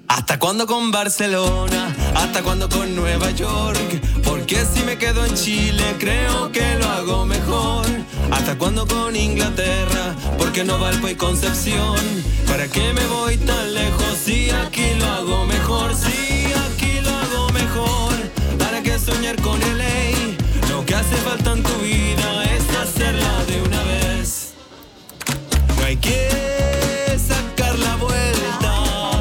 ¿Hasta cuándo con Barcelona? ¿Hasta cuándo con Nueva York? Porque si me quedo en Chile creo que lo hago mejor. ¿Hasta cuándo con Inglaterra? Porque no Valpo y Concepción. ¿Para qué me voy tan lejos si aquí lo hago mejor? Si aquí lo hago mejor. ¿Para qué soñar con LA? Lo que hace falta en tu vida es hacerla de una vez. No hay que sacar la vuelta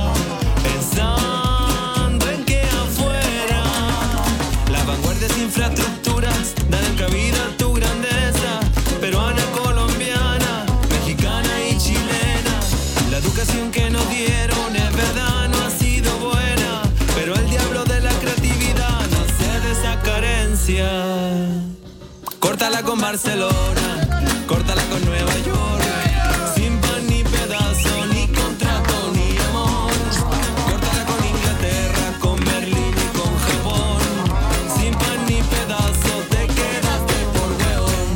pensando en que afuera las vanguardias infraestructuras dan cabida a tu grandeza. Peruana, colombiana, mexicana y chilena. La educación que nos dieron es verdad, no ha sido buena, pero el diablo de la creatividad nace de esa carencia. Córtala con Barcelona, córtala con Nueva York, sin pan ni pedazo, ni contrato, ni amor. Córtala con Inglaterra, con Berlín y con Japón, sin pan ni pedazo, te quedaste por weón.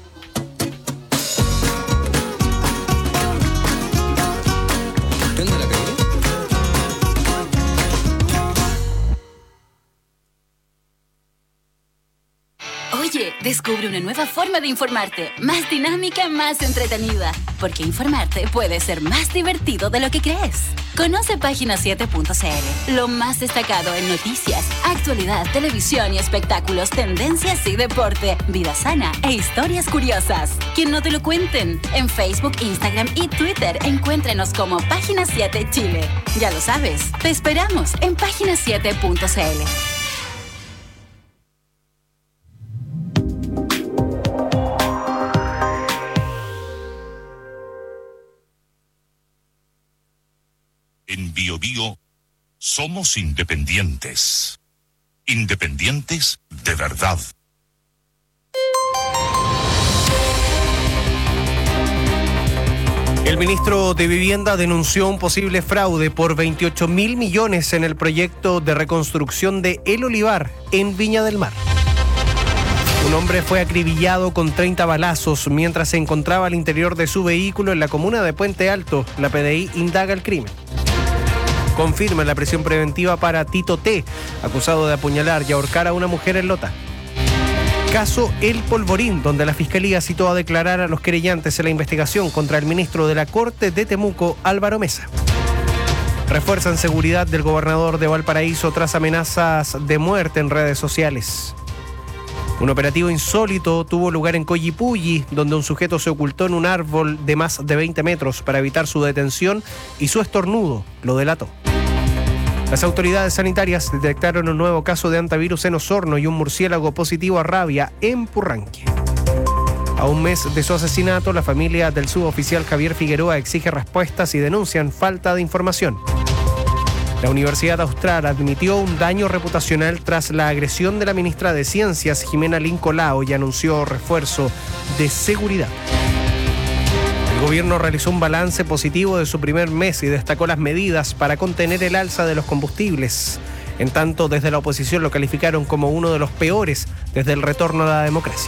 ¿Qué onda la calle? Oye, descubre una nueva forma de informarte, más dinámica, más entretenida, porque informarte puede ser más divertido de lo que crees. Conoce Página7.cl, lo más destacado en noticias, actualidad, televisión y espectáculos, tendencias y deporte, vida sana e historias curiosas. Que no te lo cuenten. En Facebook, Instagram y Twitter, encuéntrenos como Página 7 Chile. Ya lo sabes, te esperamos en Página7.cl. En Bio Bio somos independientes. Independientes de verdad. El ministro de Vivienda denunció un posible fraude por 28.000 millones en el proyecto de reconstrucción de El Olivar en Viña del Mar. Un hombre fue acribillado con 30 balazos mientras se encontraba al interior de su vehículo en la comuna de Puente Alto. La PDI indaga el crimen. Confirma la prisión preventiva para Tito T., acusado de apuñalar y ahorcar a una mujer en Lota. Caso El Polvorín, donde la Fiscalía citó a declarar a los querellantes en la investigación contra el ministro de la Corte de Temuco, Álvaro Mesa. Refuerzan seguridad del gobernador de Valparaíso tras amenazas de muerte en redes sociales. Un operativo insólito tuvo lugar en Collipulli, donde un sujeto se ocultó en un árbol de más de 20 metros para evitar su detención y su estornudo lo delató. Las autoridades sanitarias detectaron un nuevo caso de hantavirus en Osorno y un murciélago positivo a rabia en Purranque. A un mes de su asesinato, la familia del suboficial Javier Figueroa exige respuestas y denuncian falta de información. La Universidad Austral admitió un daño reputacional tras la agresión de la ministra de Ciencias, Jimena Lincolao, y anunció refuerzo de seguridad. El gobierno realizó un balance positivo de su primer mes y destacó las medidas para contener el alza de los combustibles. En tanto, desde la oposición lo calificaron como uno de los peores desde el retorno a la democracia.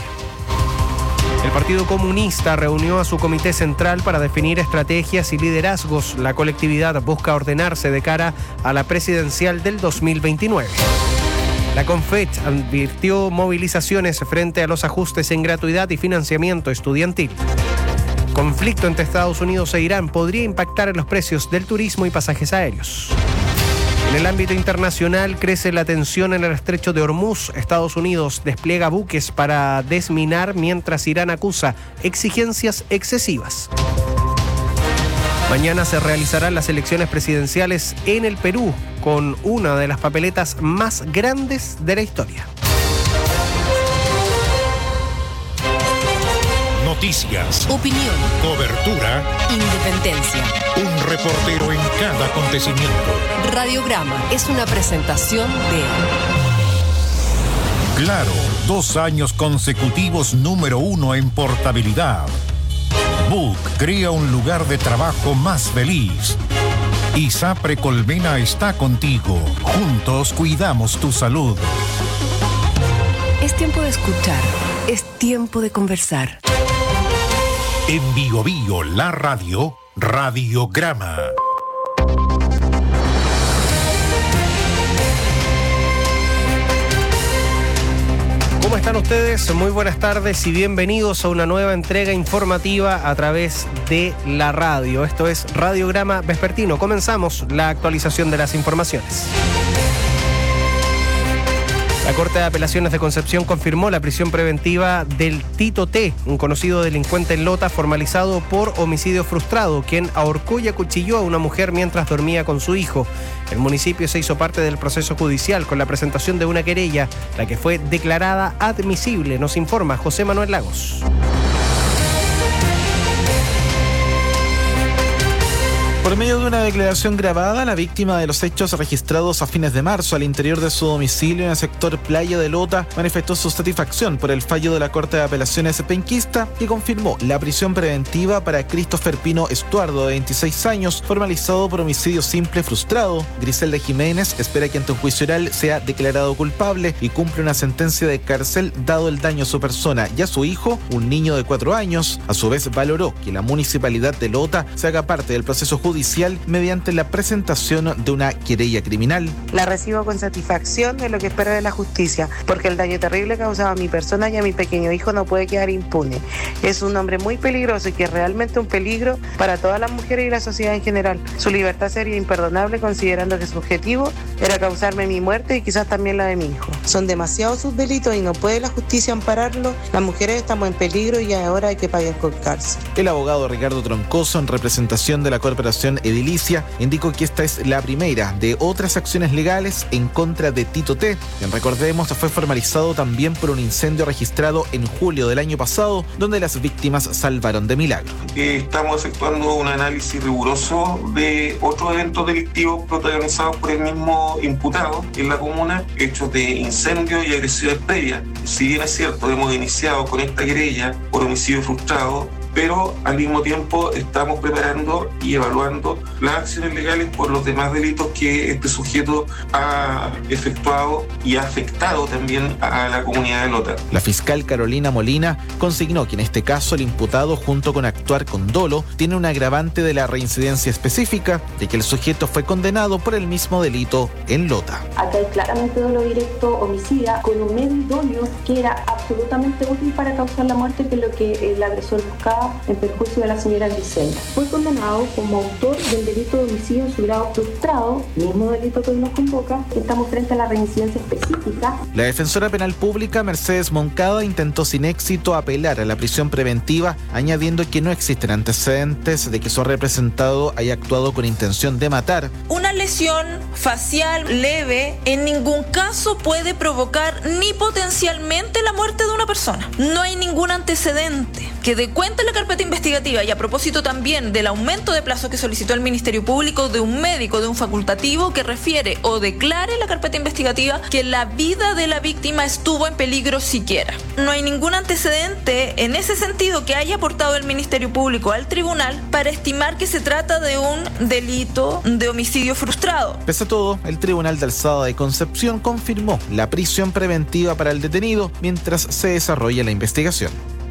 El Partido Comunista reunió a su comité central para definir estrategias y liderazgos. La colectividad busca ordenarse de cara a la presidencial del 2029. La CONFECH advirtió movilizaciones frente a los ajustes en gratuidad y financiamiento estudiantil. Conflicto entre Estados Unidos e Irán podría impactar en los precios del turismo y pasajes aéreos. En el ámbito internacional crece la tensión en el estrecho de Hormuz. Estados Unidos despliega buques para desminar mientras Irán acusa exigencias excesivas. Mañana se realizarán las elecciones presidenciales en el Perú con una de las papeletas más grandes de la historia. Noticias, opinión, cobertura, independencia. un reportero en cada acontecimiento. Radiograma es una presentación de Claro, 2 años consecutivos número 1 en portabilidad. Book crea un lugar de trabajo más feliz. ISAPRE Colmena está contigo. Juntos cuidamos tu salud. Es tiempo de escuchar, es tiempo de conversar. En Bio Bio, la radio, Radiograma. están ustedes? Muy buenas tardes y bienvenidos a una nueva entrega informativa a través de la radio. Esto es Radiograma Vespertino. Comenzamos la actualización de las informaciones. La Corte de Apelaciones de Concepción confirmó la prisión preventiva del Tito T, un conocido delincuente en Lota formalizado por homicidio frustrado, quien ahorcó y acuchilló a una mujer mientras dormía con su hijo. El municipio se hizo parte del proceso judicial con la presentación de una querella, la que fue declarada admisible, nos informa José Manuel Lagos. Por medio de una declaración grabada, la víctima de los hechos registrados a fines de marzo al interior de su domicilio en el sector Playa de Lota manifestó su satisfacción por el fallo de la Corte de Apelaciones penquista que confirmó la prisión preventiva para Christopher Pino Estuardo, de 26 años, formalizado por homicidio simple frustrado. Griselda Jiménez espera que ante un juicio oral sea declarado culpable y cumple una sentencia de cárcel dado el daño a su persona y a su hijo, un niño de 4 años. A su vez, valoró que la municipalidad de Lota se haga parte del proceso judicial mediante la presentación de una querella criminal. La recibo con satisfacción de lo que espero de la justicia, porque el daño terrible causado a mi persona y a mi pequeño hijo no puede quedar impune. Es un hombre muy peligroso y que es realmente un peligro para todas las mujeres y la sociedad en general. Su libertad sería imperdonable considerando que su objetivo era causarme mi muerte y quizás también la de mi hijo. Son demasiados sus delitos y no puede la justicia ampararlo. Las mujeres estamos en peligro y ahora hay que pagar con cárcel. El abogado Ricardo Troncoso, en representación de la Corporación Edilicia, indicó que esta es la primera de otras acciones legales en contra de Tito T, quien, recordemos, fue formalizado también por un incendio registrado en julio del año pasado, donde las víctimas salvaron de milagro. Estamos efectuando un análisis riguroso de otros eventos delictivos protagonizados por el mismo imputado en la comuna, hechos de incendio y agresiones previas. Si bien es cierto, hemos iniciado con esta querella por homicidio frustrado, pero al mismo tiempo estamos preparando y evaluando las acciones legales por los demás delitos que este sujeto ha efectuado y ha afectado también a la comunidad de Lota. La fiscal Carolina Molina consignó que en este caso el imputado, junto con actuar con dolo, tiene un agravante de la reincidencia específica de que el sujeto fue condenado por el mismo delito en Lota. Acá hay claramente dolo directo, homicida, con un medio idóneo que era absolutamente útil para causar la muerte, que es lo que el agresor buscaba en perjuicio de la señora Griselda. Fue condenado como autor del delito de homicidio en su grado frustrado, mismo delito que hoy nos convoca. Estamos frente a la reincidencia específica. La defensora penal pública Mercedes Moncada intentó sin éxito apelar a la prisión preventiva, añadiendo que no existen antecedentes de que su representado haya actuado con intención de matar. Una lesión facial leve en ningún caso puede provocar ni potencialmente la muerte de una persona. No hay ningún antecedente que dé cuenta en la carpeta investigativa, y a propósito también del aumento de plazo que solicitó el Ministerio Público, de un médico, de un facultativo que refiere o declare en la carpeta investigativa que la vida de la víctima estuvo en peligro siquiera. No hay ningún antecedente en ese sentido que haya aportado el Ministerio Público al tribunal para estimar que se trata de un delito de homicidio frustrado. Pese a todo, el Tribunal de Alzada de Concepción confirmó la prisión preventiva para el detenido mientras se desarrolla la investigación.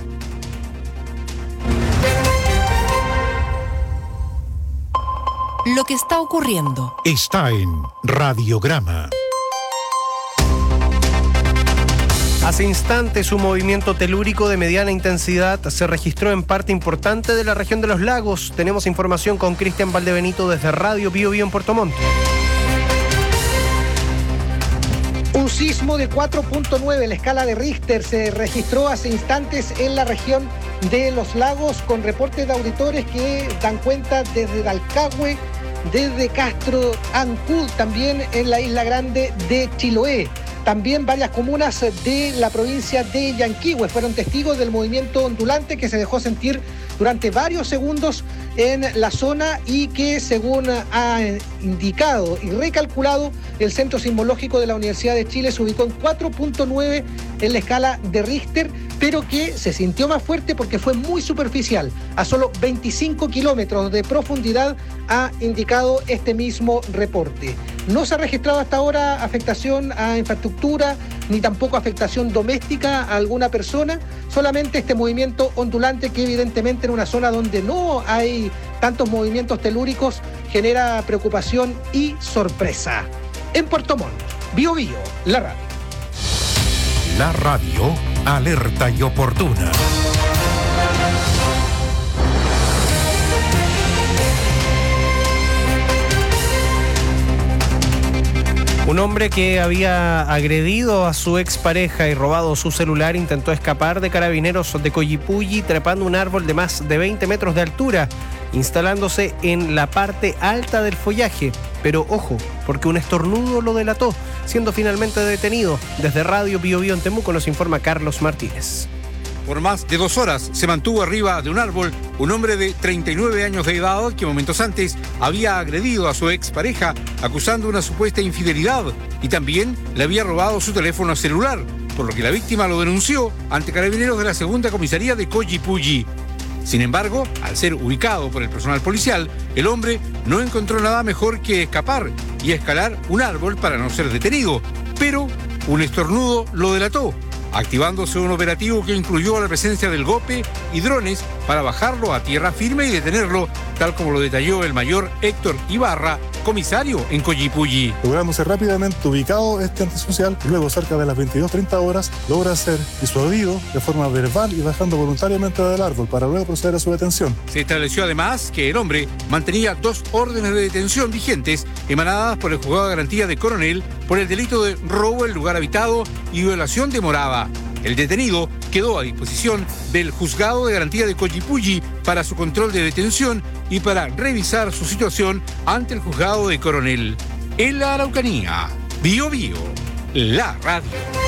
Lo que está ocurriendo Está en Radiograma. Hace instantes un movimiento telúrico de mediana intensidad se registró en parte importante de la región de los lagos. Tenemos información con Cristian Valdebenito desde Radio Bio Bio en Puerto Montt. Un sismo de 4.9 en la escala de Richter se registró hace instantes en la región de los lagos, con reportes de auditores que dan cuenta desde Dalcahue, desde Castro Ancud, también en la isla grande de Chiloé. También varias comunas de la provincia de Yanquihue fueron testigos del movimiento ondulante que se dejó sentir durante varios segundos en la zona y que, según ha indicado y recalculado el Centro Sismológico de la Universidad de Chile, se ubicó en 4.9 en la escala de Richter, pero que se sintió más fuerte porque fue muy superficial. A solo 25 kilómetros de profundidad ha indicado este mismo reporte. No se ha registrado hasta ahora afectación a infraestructura, ni tampoco afectación doméstica a alguna persona, solamente este movimiento ondulante que evidentemente en una zona donde no hay tantos movimientos telúricos genera preocupación y sorpresa. En Puerto Montt, Bio Bio, la radio. La radio, alerta y oportuna. Un hombre que había agredido a su expareja y robado su celular intentó escapar de carabineros de Collipulli trepando un árbol de más de 20 metros de altura, instalándose en la parte alta del follaje. Pero ojo, porque un estornudo lo delató, siendo finalmente detenido. Desde Radio Bio Bio en Temuco nos informa Carlos Martínez. Por más de 2 horas se mantuvo arriba de un árbol un hombre de 39 años de edad que momentos antes había agredido a su expareja acusando una supuesta infidelidad y también le había robado su teléfono celular, por lo que la víctima lo denunció ante carabineros de la segunda comisaría de Collipulli. Sin embargo, al ser ubicado por el personal policial, el hombre no encontró nada mejor que escapar y escalar un árbol para no ser detenido, pero un estornudo lo delató, activándose un operativo que incluyó la presencia del GOPE y drones para bajarlo a tierra firme y detenerlo, tal como lo detalló el mayor Héctor Ibarra, comisario en Collipulli. Logrando ser rápidamente ubicado este antisocial, y luego cerca de las 22:30 horas logra ser disuadido de forma verbal y bajando voluntariamente del árbol para luego proceder a su detención. Se estableció además que el hombre mantenía 2 órdenes de detención vigentes emanadas por el Juzgado de Garantía de Coronel por el delito de robo en lugar habitado y violación de morada. El detenido quedó a disposición del Juzgado de Garantía de Collipulli para su control de detención y para revisar su situación ante el Juzgado de Coronel. En la Araucanía, Bio Bio, la radio.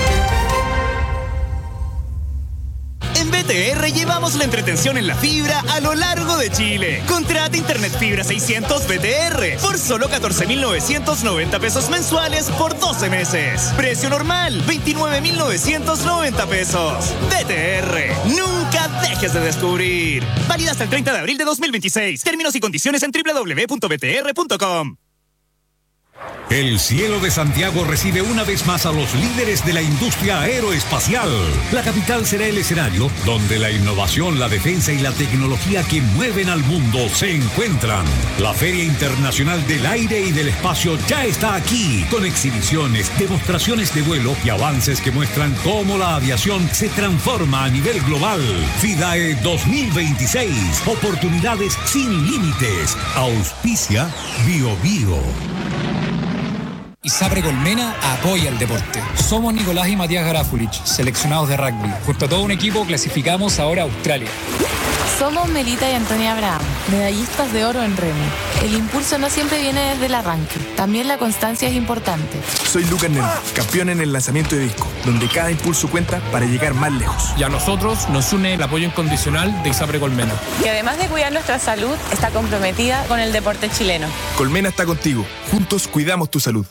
En BTR llevamos la entretención en la fibra a lo largo de Chile. Contrata Internet Fibra 600 BTR por solo 14.990 pesos mensuales por 12 meses. Precio normal, 29.990 pesos. BTR, nunca dejes de descubrir. Válida hasta el 30 de abril de 2026. Términos y condiciones en www.btr.com. El cielo de Santiago recibe una vez más a los líderes de la industria aeroespacial. La capital será el escenario donde la innovación, la defensa y la tecnología que mueven al mundo se encuentran. La Feria Internacional del Aire y del Espacio ya está aquí, con exhibiciones, demostraciones de vuelo y avances que muestran cómo la aviación se transforma a nivel global. FIDAE 2026, oportunidades sin límites. Auspicia Bio Bio. ISAPRE Colmena apoya el deporte. Somos Nicolás y Matías Garafulich, seleccionados de rugby. Junto a todo un equipo clasificamos ahora a Australia. Somos Melita y Antonia Abraham, medallistas de oro en remo. El impulso no siempre viene desde el arranque, también la constancia es importante. Soy Lucas Neno, campeón en el lanzamiento de disco, donde cada impulso cuenta para llegar más lejos. Y a nosotros nos une el apoyo incondicional de ISAPRE Colmena, que además de cuidar nuestra salud, está comprometida con el deporte chileno. Colmena está contigo, juntos cuidamos tu salud.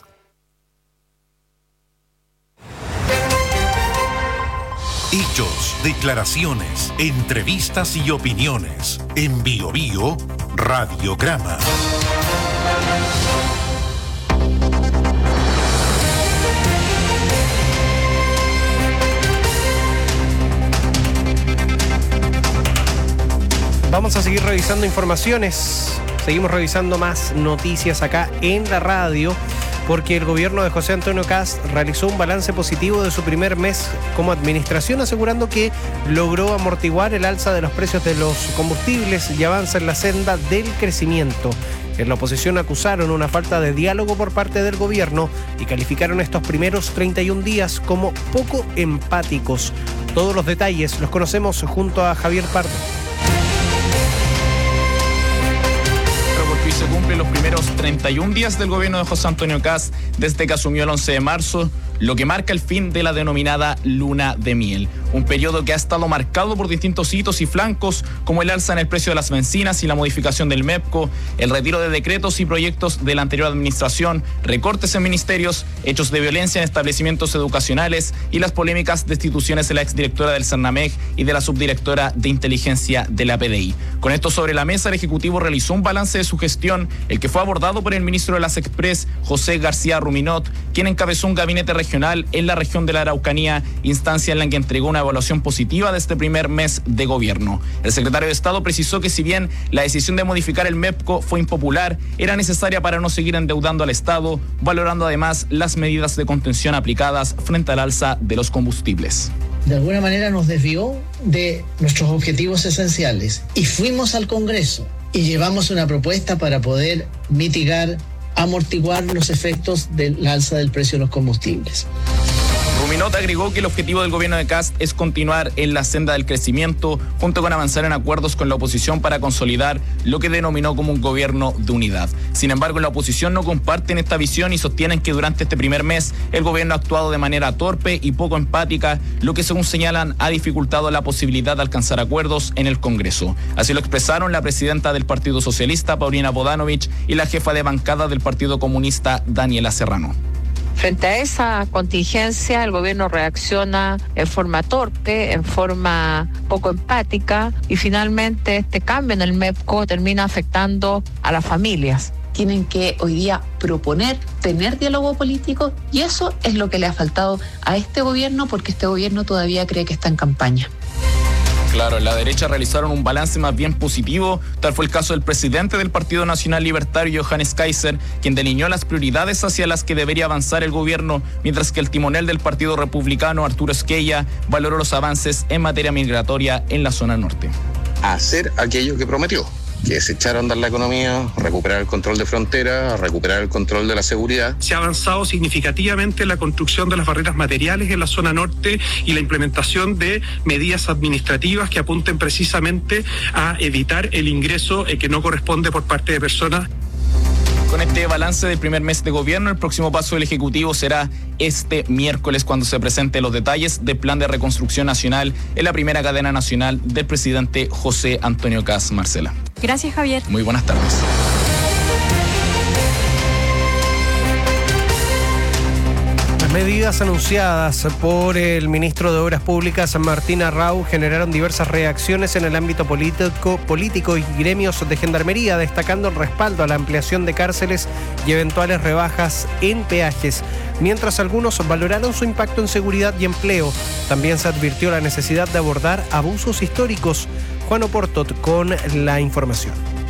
Hechos, declaraciones, entrevistas y opiniones. En Bio Bio, Radiograma. Vamos a seguir revisando informaciones. Seguimos revisando más noticias acá en la radio, porque el gobierno de José Antonio Kast realizó un balance positivo de su primer mes como administración, asegurando que logró amortiguar el alza de los precios de los combustibles y avanza en la senda del crecimiento. En la oposición acusaron una falta de diálogo por parte del gobierno y calificaron estos primeros 31 días como poco empáticos. Todos los detalles los conocemos junto a Javier Pardo. Y se cumplen los primeros 31 días del gobierno de José Antonio Kast desde que asumió el 11 de marzo, lo que marca el fin de la denominada luna de miel. Un periodo que ha estado marcado por distintos hitos y flancos, como el alza en el precio de las bencinas y la modificación del MEPCO, el retiro de decretos y proyectos de la anterior administración, recortes en ministerios, hechos de violencia en establecimientos educacionales y las polémicas destituciones de la exdirectora del CERNAMEG y de la subdirectora de inteligencia de la PDI. Con esto sobre la mesa, el Ejecutivo realizó un balance de su gestión, el que fue abordado por el ministro de las Express, José García Ruminot, quien encabezó un gabinete regional en la región de la Araucanía, instancia en la que entregó una una evaluación positiva de este primer mes de gobierno. El secretario de Estado precisó que si bien la decisión de modificar el MEPCO fue impopular, era necesaria para no seguir endeudando al Estado, valorando además las medidas de contención aplicadas frente al alza de los combustibles. De alguna manera nos desvió de nuestros objetivos esenciales y fuimos al Congreso y llevamos una propuesta para poder mitigar, amortiguar los efectos del alza del precio de los combustibles. Ruminot agregó que el objetivo del gobierno de Kast es continuar en la senda del crecimiento, junto con avanzar en acuerdos con la oposición para consolidar lo que denominó como un gobierno de unidad. Sin embargo, la oposición no comparten esta visión y sostienen que durante este primer mes el gobierno ha actuado de manera torpe y poco empática, lo que según señalan ha dificultado la posibilidad de alcanzar acuerdos en el Congreso. Así lo expresaron la presidenta del Partido Socialista, Paulina Bodanovich, y la jefa de bancada del Partido Comunista, Daniela Serrano. Frente a esa contingencia, el gobierno reacciona en forma torpe, en forma poco empática, y finalmente este cambio en el MEPCO termina afectando a las familias. Tienen que hoy día proponer, tener diálogo político, y eso es lo que le ha faltado a este gobierno, porque este gobierno todavía cree que está en campaña. Claro, en la derecha realizaron un balance más bien positivo. Tal fue el caso del presidente del Partido Nacional Libertario, Johannes Kaiser, quien delineó las prioridades hacia las que debería avanzar el gobierno, mientras que el timonel del Partido Republicano, Arturo Esquella, valoró los avances en materia migratoria en la zona norte. Hacer aquello que prometió, que es echar a andar la economía, recuperar el control de frontera, recuperar el control de la seguridad. Se ha avanzado significativamente en la construcción de las barreras materiales en la zona norte y la implementación de medidas administrativas que apunten precisamente a evitar el ingreso que no corresponde por parte de personas. Con este balance del primer mes de gobierno, el próximo paso del Ejecutivo será este miércoles, cuando se presenten los detalles del Plan de Reconstrucción Nacional en la primera cadena nacional del presidente José Antonio Kast. Marcela. Gracias, Javier. Muy buenas tardes. Las medidas anunciadas por el ministro de Obras Públicas, Martín Arrau, generaron diversas reacciones en el ámbito político y gremios de gendarmería, destacando el respaldo a la ampliación de cárceles y eventuales rebajas en peajes. Mientras algunos valoraron su impacto en seguridad y empleo, también se advirtió la necesidad de abordar abusos históricos. Juan Oportot con la información.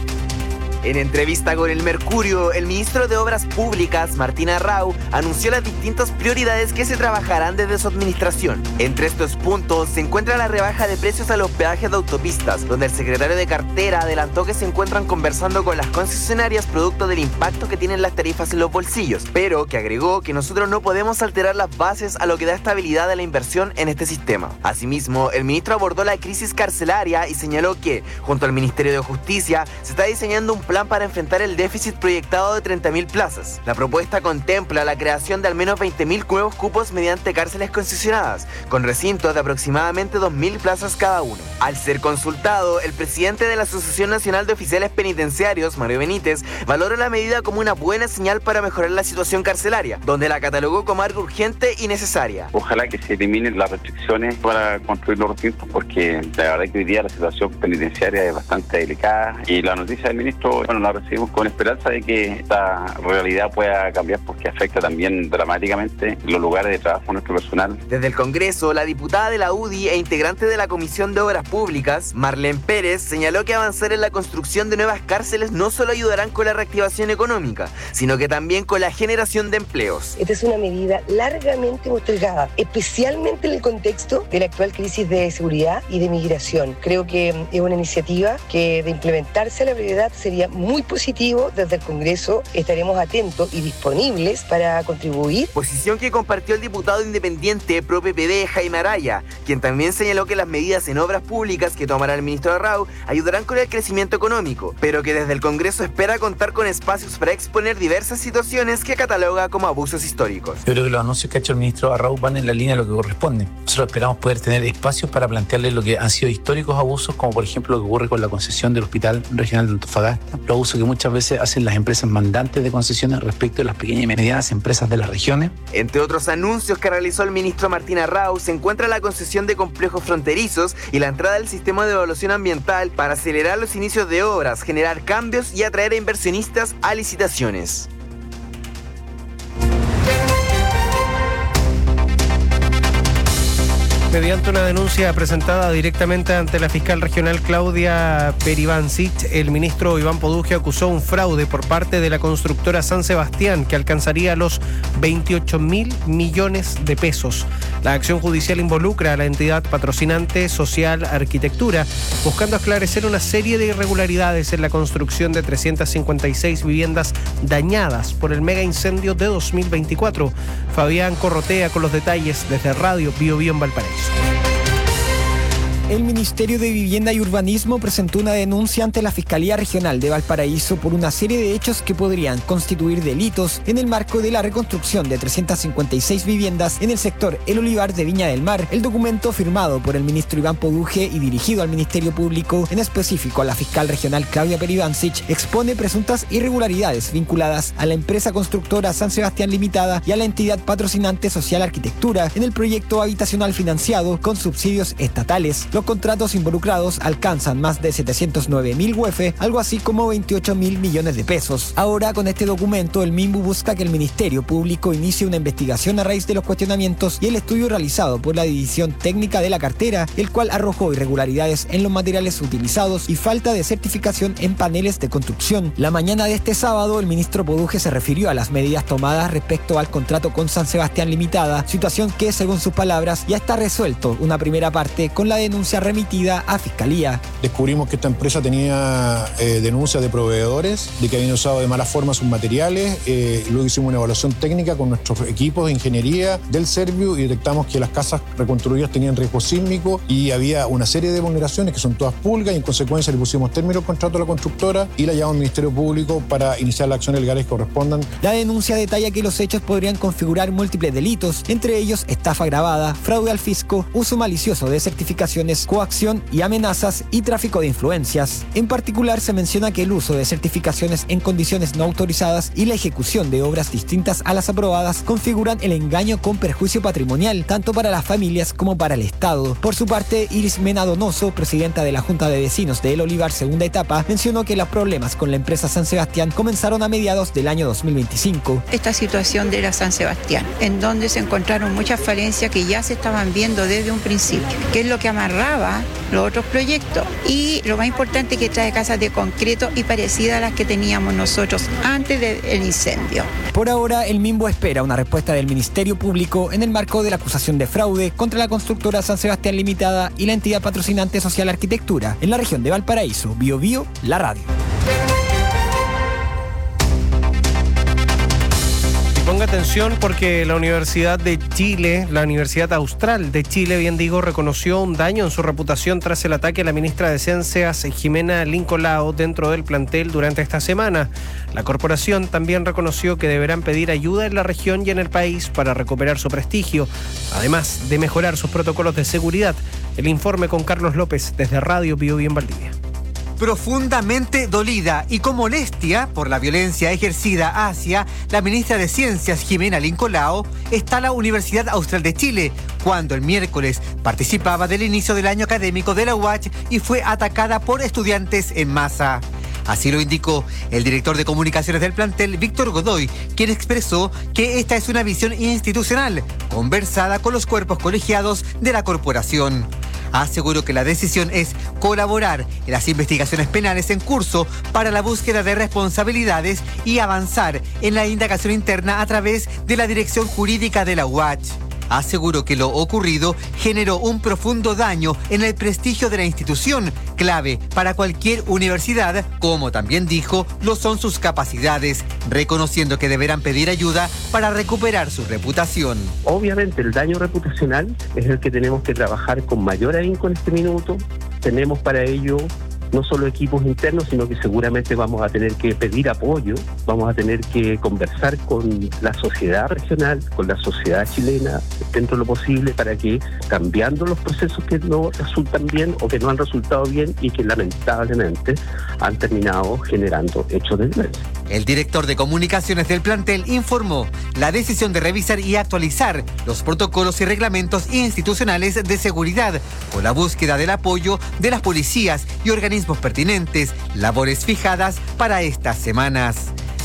En entrevista con El Mercurio, el ministro de Obras Públicas, Martín Arrau, anunció las distintas prioridades que se trabajarán desde su administración. Entre estos puntos se encuentra la rebaja de precios a los peajes de autopistas, donde el secretario de cartera adelantó que se encuentran conversando con las concesionarias producto del impacto que tienen las tarifas en los bolsillos, pero que agregó que nosotros no podemos alterar las bases a lo que da estabilidad a la inversión en este sistema. Asimismo, el ministro abordó la crisis carcelaria y señaló que, junto al Ministerio de Justicia, se está diseñando un plan para enfrentar el déficit proyectado de 30.000 plazas. La propuesta contempla la creación de al menos 20.000 nuevos cupos mediante cárceles concesionadas, con recintos de aproximadamente 2.000 plazas cada uno. Al ser consultado, el presidente de la Asociación Nacional de Oficiales Penitenciarios, Mario Benítez, valoró la medida como una buena señal para mejorar la situación carcelaria, donde la catalogó como algo urgente y necesaria. Ojalá que se eliminen las restricciones para construir los recintos, porque la verdad que hoy día la situación penitenciaria es bastante delicada, y la noticia del ministro, la recibimos con esperanza de que esta realidad pueda cambiar, porque afecta también dramáticamente los lugares de trabajo de nuestro personal. Desde el Congreso, la diputada de la UDI e integrante de la Comisión de Obras Públicas, Marlene Pérez, señaló que avanzar en la construcción de nuevas cárceles no solo ayudarán con la reactivación económica, sino que también con la generación de empleos. Esta es una medida largamente postergada, especialmente en el contexto de la actual crisis de seguridad y de migración. Creo que es una iniciativa que, de implementarse a la brevedad, sería muy positivo. Desde el Congreso estaremos atentos y disponibles para contribuir. Posición que compartió el diputado independiente pro PPD, Jaime Araya, quien también señaló que las medidas en obras públicas que tomará el ministro Arrau ayudarán con el crecimiento económico, pero que desde el Congreso espera contar con espacios para exponer diversas situaciones que cataloga como abusos históricos. Yo creo que los anuncios que ha hecho el ministro Arrau van en la línea de lo que corresponde. Nosotros esperamos poder tener espacios para plantearle lo que han sido históricos abusos, como por ejemplo lo que ocurre con la concesión del Hospital Regional de Antofagasta, los abusos que muchas veces hacen las empresas mandantes de concesiones respecto de las pequeñas y medianas empresas de las regiones. Entre otros anuncios que realizó el ministro Martín Arrau se encuentra la concesión de complejos fronterizos y la entrada del sistema de evaluación ambiental para acelerar los inicios de obras, generar cambios y atraer a inversionistas a licitaciones. Mediante una denuncia presentada directamente ante la fiscal regional Claudia Peribancic, el ministro Iván Poduje acusó un fraude por parte de la constructora San Sebastián que alcanzaría los 28.000 millones de pesos. La acción judicial involucra a la entidad patrocinante Social Arquitectura, buscando esclarecer una serie de irregularidades en la construcción de 356 viviendas dañadas por el mega incendio de 2024. Fabián Corrotea con los detalles desde Radio Bio Bio en Valparaíso. El Ministerio de Vivienda y Urbanismo presentó una denuncia ante la Fiscalía Regional de Valparaíso por una serie de hechos que podrían constituir delitos en el marco de la reconstrucción de 356 viviendas en el sector El Olivar de Viña del Mar. El documento firmado por el ministro Iván Poduje y dirigido al Ministerio Público, en específico a la fiscal regional Claudia Peribancic, expone presuntas irregularidades vinculadas a la empresa constructora San Sebastián Limitada y a la entidad patrocinante Social Arquitectura en el proyecto habitacional financiado con subsidios estatales. Los contratos involucrados alcanzan más de 709.000 UF, algo así como 28.000 millones de pesos. Ahora, con este documento, el MIMBU busca que el Ministerio Público inicie una investigación a raíz de los cuestionamientos y el estudio realizado por la División Técnica de la Cartera, el cual arrojó irregularidades en los materiales utilizados y falta de certificación en paneles de construcción. La mañana de este sábado, el ministro Poduje se refirió a las medidas tomadas respecto al contrato con San Sebastián Limitada, situación que, según sus palabras, ya está resuelto una primera parte con la denuncia remitida a Fiscalía. Descubrimos que esta empresa tenía denuncias de proveedores de que habían usado de mala forma sus materiales. Luego hicimos una evaluación técnica con nuestros equipos de ingeniería del Serviu y detectamos que las casas reconstruidas tenían riesgo sísmico y había una serie de vulneraciones que son todas públicas y en consecuencia le pusimos término al contrato a la constructora y la llamamos al Ministerio Público para iniciar las acciones legales que correspondan. La denuncia detalla que los hechos podrían configurar múltiples delitos, entre ellos estafa agravada, fraude al fisco, uso malicioso de certificaciones, coacción y amenazas y tráfico de influencias. En particular, se menciona que el uso de certificaciones en condiciones no autorizadas y la ejecución de obras distintas a las aprobadas configuran el engaño con perjuicio patrimonial, tanto para las familias como para el Estado. Por su parte, Iris Mena Donoso, presidenta de la Junta de Vecinos de El Olivar segunda etapa, mencionó que los problemas con la empresa San Sebastián comenzaron a mediados del año 2025. Esta situación de la San Sebastián, en donde se encontraron muchas falencias que ya se estaban viendo desde un principio, que es lo que amarraba los otros proyectos. Y lo más importante, que trae casas de concreto y parecidas a las que teníamos nosotros antes del incendio. Por ahora, el MIMBU espera una respuesta del Ministerio Público en el marco de la acusación de fraude contra la constructora San Sebastián Limitada y la entidad patrocinante Social Arquitectura en la región de Valparaíso. Bio Bio, la radio. Ponga atención porque la Universidad de Chile, la Universidad Austral de Chile, bien digo, reconoció un daño en su reputación tras el ataque a la ministra de Ciencias, Jimena Lincolao, dentro del plantel durante esta semana. La corporación también reconoció que deberán pedir ayuda en la región y en el país para recuperar su prestigio, además de mejorar sus protocolos de seguridad. El informe con Carlos López desde Radio Bio Bio en Valdivia. Profundamente dolida y con molestia por la violencia ejercida hacia la ministra de Ciencias, Jimena Lincolao, está la Universidad Austral de Chile, cuando el miércoles participaba del inicio del año académico de la UACH y fue atacada por estudiantes en masa. Así lo indicó el director de comunicaciones del plantel, Víctor Godoy, quien expresó que esta es una visión institucional, conversada con los cuerpos colegiados de la corporación. Aseguró que la decisión es colaborar en las investigaciones penales en curso para la búsqueda de responsabilidades y avanzar en la indagación interna a través de la dirección jurídica de la UACH. Aseguró que lo ocurrido generó un profundo daño en el prestigio de la institución, clave para cualquier universidad, como también dijo, lo son sus capacidades, reconociendo que deberán pedir ayuda para recuperar su reputación. Obviamente el daño reputacional es el que tenemos que trabajar con mayor ahínco en este minuto. Tenemos para ello no solo equipos internos, sino que seguramente vamos a tener que pedir apoyo, vamos a tener que conversar con la sociedad regional, con la sociedad chilena, dentro de lo posible, para que, cambiando los procesos que no resultan bien o que no han resultado bien y que lamentablemente han terminado generando hechos de violencia. El director de comunicaciones del plantel informó la decisión de revisar y actualizar los protocolos y reglamentos institucionales de seguridad con la búsqueda del apoyo de las policías y organismos pertinentes, labores fijadas para estas semanas.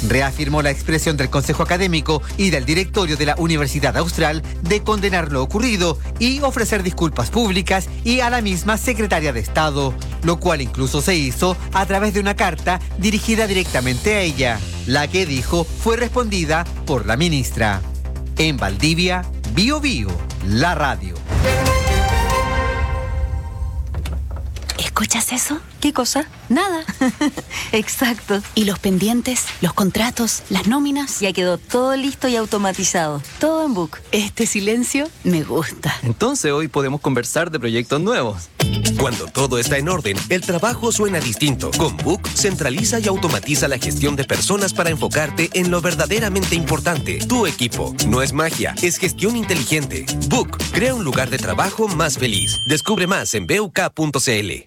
reafirmó la expresión del Consejo Académico y del directorio de la Universidad Austral de condenar lo ocurrido y ofrecer disculpas públicas y a la misma secretaria de Estado, lo cual incluso se hizo a través de una carta dirigida directamente a ella, la que dijo fue respondida por la ministra. En Valdivia, Bio Bio, la radio. ¿Escuchas eso? ¿Qué cosa? Nada. Exacto. ¿Y los pendientes, los contratos, las nóminas? Ya quedó todo listo y automatizado. Todo en Book. Este silencio me gusta. Entonces hoy podemos conversar de proyectos nuevos. Cuando todo está en orden, el trabajo suena distinto. Con Book centraliza y automatiza la gestión de personas para enfocarte en lo verdaderamente importante. Tu equipo. No es magia, es gestión inteligente. Book crea un lugar de trabajo más feliz. Descubre más en buk.cl.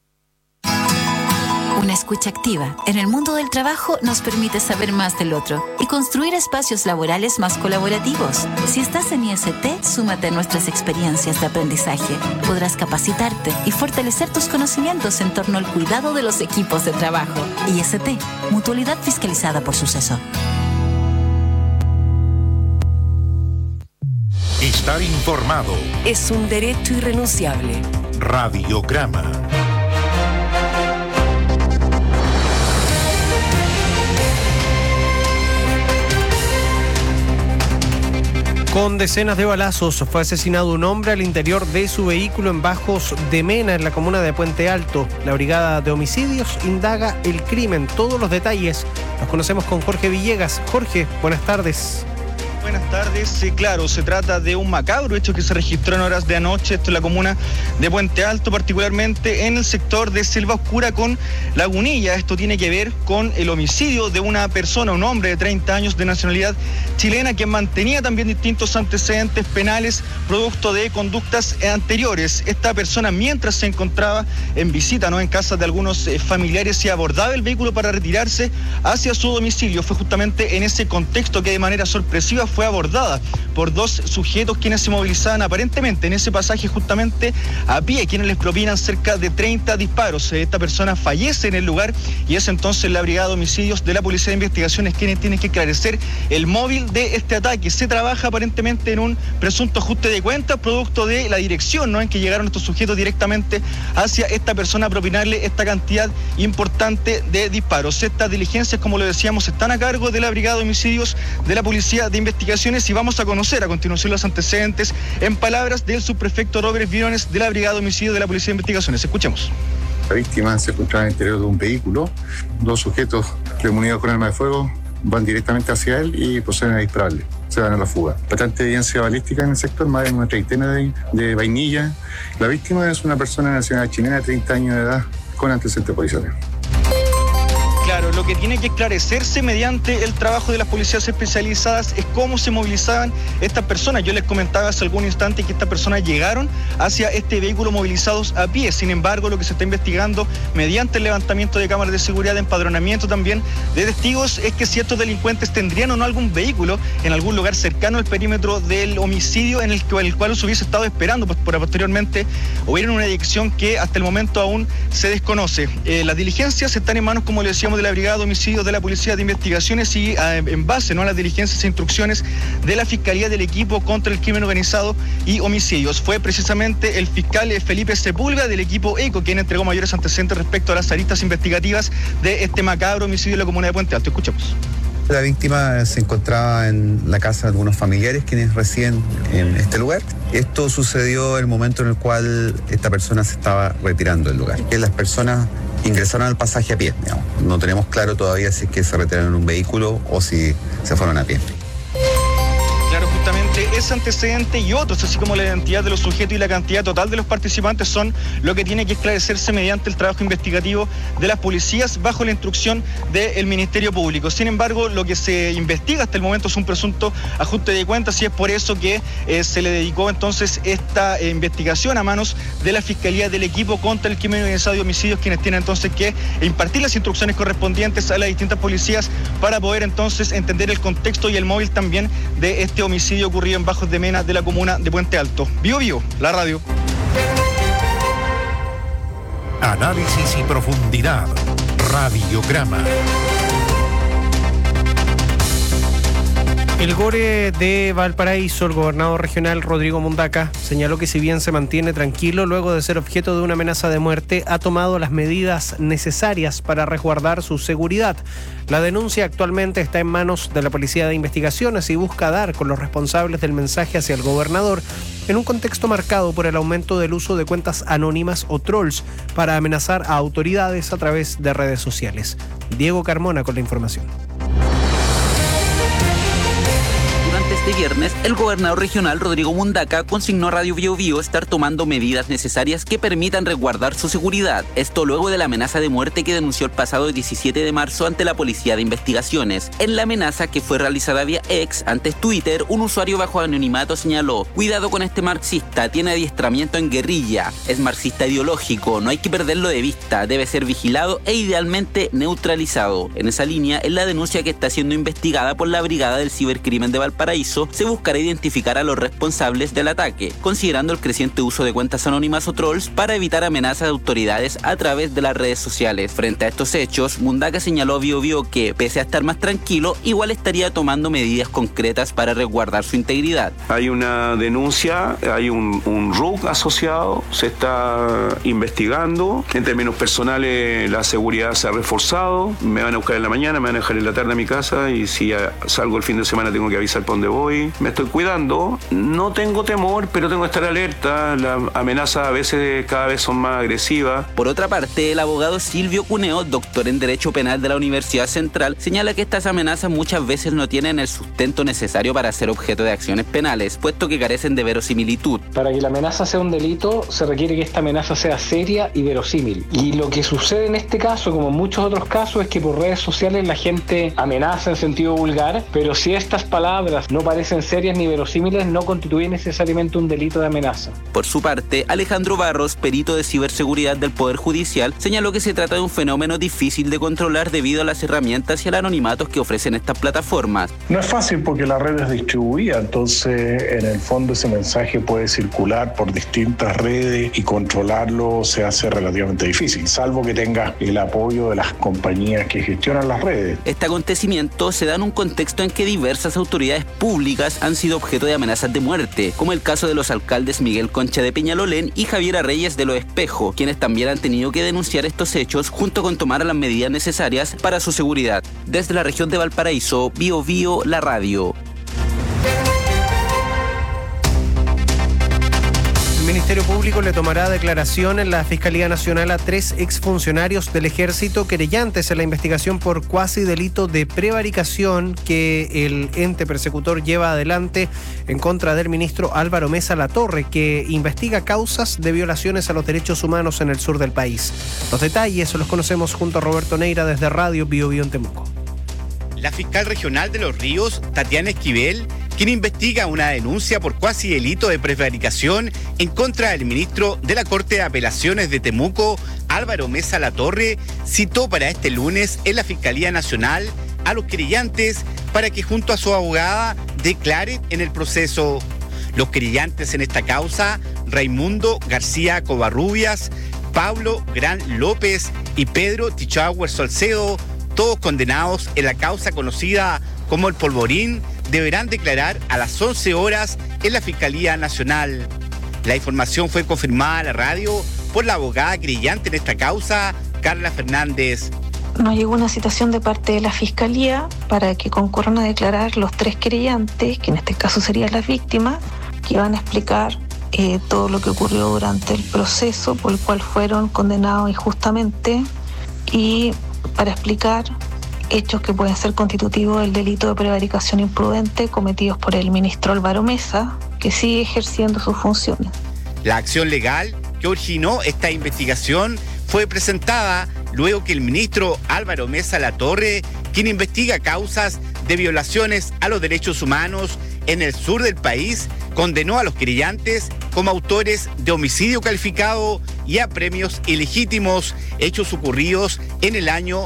Una escucha activa en el mundo del trabajo nos permite saber más del otro y construir espacios laborales más colaborativos. Si estás en IST, súmate a nuestras experiencias de aprendizaje. Podrás capacitarte y fortalecer tus conocimientos en torno al cuidado de los equipos de trabajo. IST, mutualidad fiscalizada por Suceso. Estar informado es un derecho irrenunciable. Radiograma. Con decenas de balazos fue asesinado un hombre al interior de su vehículo en Bajos de Mena, en la comuna de Puente Alto. La Brigada de Homicidios indaga el crimen. Todos los detalles los conocemos con Jorge Villegas. Jorge, buenas tardes. Buenas tardes. Sí, claro, se trata de un macabro hecho que se registró en horas de anoche, esto en la comuna de Puente Alto, particularmente en el sector de Selva Oscura con Lagunilla. Esto tiene que ver con el homicidio de una persona, un hombre de 30 años de nacionalidad chilena, que mantenía también distintos antecedentes penales producto de conductas anteriores. Esta persona, mientras se encontraba en visita, en casa de algunos familiares, y abordaba el vehículo para retirarse hacia su domicilio. Fue justamente en ese contexto que de manera sorpresiva fue abordada por dos sujetos quienes se movilizaban aparentemente en ese pasaje justamente a pie, quienes les propinan cerca de 30 disparos. Esta persona fallece en el lugar y es entonces la Brigada de Homicidios de la Policía de Investigaciones quienes tienen que esclarecer el móvil de este ataque. Se trabaja aparentemente en un presunto ajuste de cuentas producto de la dirección, en que llegaron estos sujetos directamente hacia esta persona a propinarle esta cantidad importante de disparos. Estas diligencias, como lo decíamos, están a cargo de la Brigada de Homicidios de la Policía de Investigaciones, y vamos a conocer a continuación los antecedentes en palabras del subprefecto Robert Briones de la Brigada de Homicidios de la Policía de Investigaciones. Escuchemos. La víctima se encontraba en el interior de un vehículo. Dos sujetos remunidos con arma de fuego van directamente hacia él y proceden a dispararle. Se van a la fuga. Bastante evidencia balística en el sector, más de una treintena de vainillas. La víctima es una persona de nacionalidad chilena de 30 años de edad con antecedentes policiales. Claro, lo que tiene que esclarecerse mediante el trabajo de las policías especializadas es cómo se movilizaban estas personas. Yo les comentaba hace algún instante que estas personas llegaron hacia este vehículo movilizados a pie. Sin embargo, lo que se está investigando mediante el levantamiento de cámaras de seguridad, de empadronamiento también de testigos, es que si estos delincuentes tendrían o no algún vehículo en algún lugar cercano al perímetro del homicidio en el cual se hubiese estado esperando, pues posteriormente hubiera una dirección que hasta el momento aún se desconoce. Las diligencias están en manos, como le decíamos, de la Brigada de Homicidios de la Policía de Investigaciones y en base a las diligencias e instrucciones de la Fiscalía del Equipo contra el Crimen Organizado y Homicidios. Fue precisamente el fiscal Felipe Sepúlveda del equipo ECO quien entregó mayores antecedentes respecto a las aristas investigativas de este macabro homicidio en la comuna de Puente Alto. Escuchemos. La víctima se encontraba en la casa de algunos familiares quienes residen en este lugar. Esto sucedió en el momento en el cual esta persona se estaba retirando del lugar. Las personas ingresaron al pasaje a pie, digamos. No tenemos claro todavía si es que se retiraron en un vehículo o si se fueron a pie. Claro, justamente ese antecedente y otros, así como la identidad de los sujetos y la cantidad total de los participantes, son lo que tiene que esclarecerse mediante el trabajo investigativo de las policías bajo la instrucción del Ministerio Público. Sin embargo, lo que se investiga hasta el momento es un presunto ajuste de cuentas y es por eso que se le dedicó entonces esta investigación a manos de la Fiscalía del Equipo contra el Crimen Organizado y Homicidios, quienes tienen entonces que impartir las instrucciones correspondientes a las distintas policías para poder entonces entender el contexto y el móvil también de este homicidio ocurrido en Bajos de Mena de la comuna de Puente Alto. Bio Bio, la radio. Análisis y profundidad. Radiograma. El GORE de Valparaíso, el gobernador regional Rodrigo Mundaca, señaló que si bien se mantiene tranquilo luego de ser objeto de una amenaza de muerte, ha tomado las medidas necesarias para resguardar su seguridad. La denuncia actualmente está en manos de la Policía de Investigaciones y busca dar con los responsables del mensaje hacia el gobernador en un contexto marcado por el aumento del uso de cuentas anónimas o trolls para amenazar a autoridades a través de redes sociales. Diego Carmona con la información. Este viernes, el gobernador regional Rodrigo Mundaca consignó a Radio Bio Bio estar tomando medidas necesarias que permitan resguardar su seguridad. Esto luego de la amenaza de muerte que denunció el pasado 17 de marzo ante la Policía de Investigaciones. En la amenaza, que fue realizada vía X, antes Twitter, un usuario bajo anonimato señaló: "Cuidado con este marxista, tiene adiestramiento en guerrilla, es marxista ideológico, no hay que perderlo de vista, debe ser vigilado e idealmente neutralizado". En esa línea, en la denuncia que está siendo investigada por la Brigada del Cibercrimen de Valparaíso, se buscará identificar a los responsables del ataque, considerando el creciente uso de cuentas anónimas o trolls para evitar amenazas de autoridades a través de las redes sociales. Frente a estos hechos, Mundaca señaló a Bio Bio que, pese a estar más tranquilo, igual estaría tomando medidas concretas para resguardar su integridad. Hay una denuncia, hay un RUC asociado, se está investigando. En términos personales, la seguridad se ha reforzado. Me van a buscar en la mañana, me van a dejar en la tarde a mi casa, y si salgo el fin de semana tengo que avisar por dónde voy. Me estoy cuidando, no tengo temor, pero tengo que estar alerta. Las amenazas a veces cada vez son más agresivas. Por otra parte, el abogado Silvio Cuneo, doctor en Derecho Penal de la Universidad Central, señala que estas amenazas muchas veces no tienen el sustento necesario para ser objeto de acciones penales, puesto que carecen de verosimilitud. Para que la amenaza sea un delito, se requiere que esta amenaza sea seria y verosímil. Y lo que sucede en este caso, como en muchos otros casos, es que por redes sociales la gente amenaza en sentido vulgar, pero si estas palabras no parecen serias ni verosímiles, no constituye necesariamente un delito de amenaza. Por su parte, Alejandro Barros, perito de ciberseguridad del Poder Judicial, señaló que se trata de un fenómeno difícil de controlar debido a las herramientas y al anonimato que ofrecen estas plataformas. No es fácil porque la red es distribuida, entonces en el fondo ese mensaje puede circular por distintas redes y controlarlo se hace relativamente difícil, salvo que tenga el apoyo de las compañías que gestionan las redes. Este acontecimiento se da en un contexto en que diversas autoridades públicas han sido objeto de amenazas de muerte, como el caso de los alcaldes Miguel Concha de Peñalolén y Javiera Reyes de Los Espejos, quienes también han tenido que denunciar estos hechos junto con tomar las medidas necesarias para su seguridad. Desde la región de Valparaíso, Bio Bio, la radio. El Ministerio Público le tomará declaración en la Fiscalía Nacional a 3 exfuncionarios del Ejército querellantes en la investigación por cuasi delito de prevaricación que el ente persecutor lleva adelante en contra del ministro Álvaro Mesa Latorre, que investiga causas de violaciones a los derechos humanos en el sur del país. Los detalles los conocemos junto a Roberto Neira desde Radio Bio Bio en Temuco. La fiscal regional de Los Ríos, Tatiana Esquivel, quien investiga una denuncia por cuasi delito de prevaricación en contra del ministro de la Corte de Apelaciones de Temuco, Álvaro Mesa Latorre, citó para este lunes en la Fiscalía Nacional a los querellantes para que junto a su abogada declaren en el proceso. Los querellantes en esta causa, Raimundo García Covarrubias, Pablo Gran López y Pedro Tichauer Salcedo, todos condenados en la causa conocida como el Polvorín, deberán declarar a las 11 horas en la Fiscalía Nacional. La información fue confirmada a la radio por la abogada querellante en esta causa, Carla Fernández. Nos llegó una citación de parte de la Fiscalía para que concurran a declarar los 3 querellantes, que en este caso serían las víctimas, que van a explicar todo lo que ocurrió durante el proceso por el cual fueron condenados injustamente y para explicar hechos que pueden ser constitutivos del delito de prevaricación imprudente cometidos por el ministro Álvaro Mesa, que sigue ejerciendo sus funciones. La acción legal que originó esta investigación fue presentada luego que el ministro Álvaro Mesa Latorre, quien investiga causas de violaciones a los derechos humanos en el sur del país, condenó a los querellantes como autores de homicidio calificado y a premios ilegítimos, hechos ocurridos en el año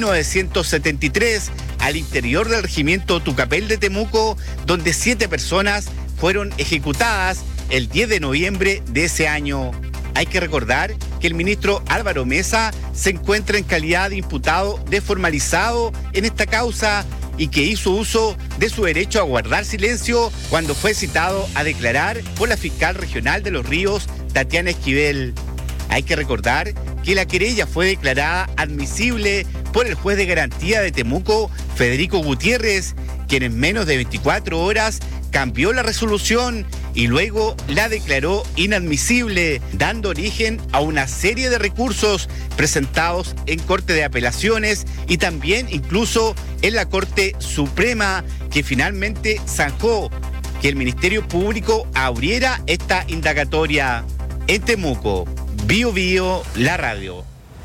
1973 al interior del regimiento Tucapel de Temuco, donde 7 personas fueron ejecutadas el 10 de noviembre de ese año. Hay que recordar que el ministro Álvaro Mesa se encuentra en calidad de imputado desformalizado en esta causa y que hizo uso de su derecho a guardar silencio cuando fue citado a declarar por la fiscal regional de Los Ríos, Tatiana Esquivel. Hay que recordar que la querella fue declarada admisible por el juez de garantía de Temuco, Federico Gutiérrez, quien en menos de 24 horas cambió la resolución y luego la declaró inadmisible, dando origen a una serie de recursos presentados en Corte de Apelaciones y también incluso en la Corte Suprema, que finalmente zanjó que el Ministerio Público abriera esta indagatoria. En Temuco, Bio Bio, la radio.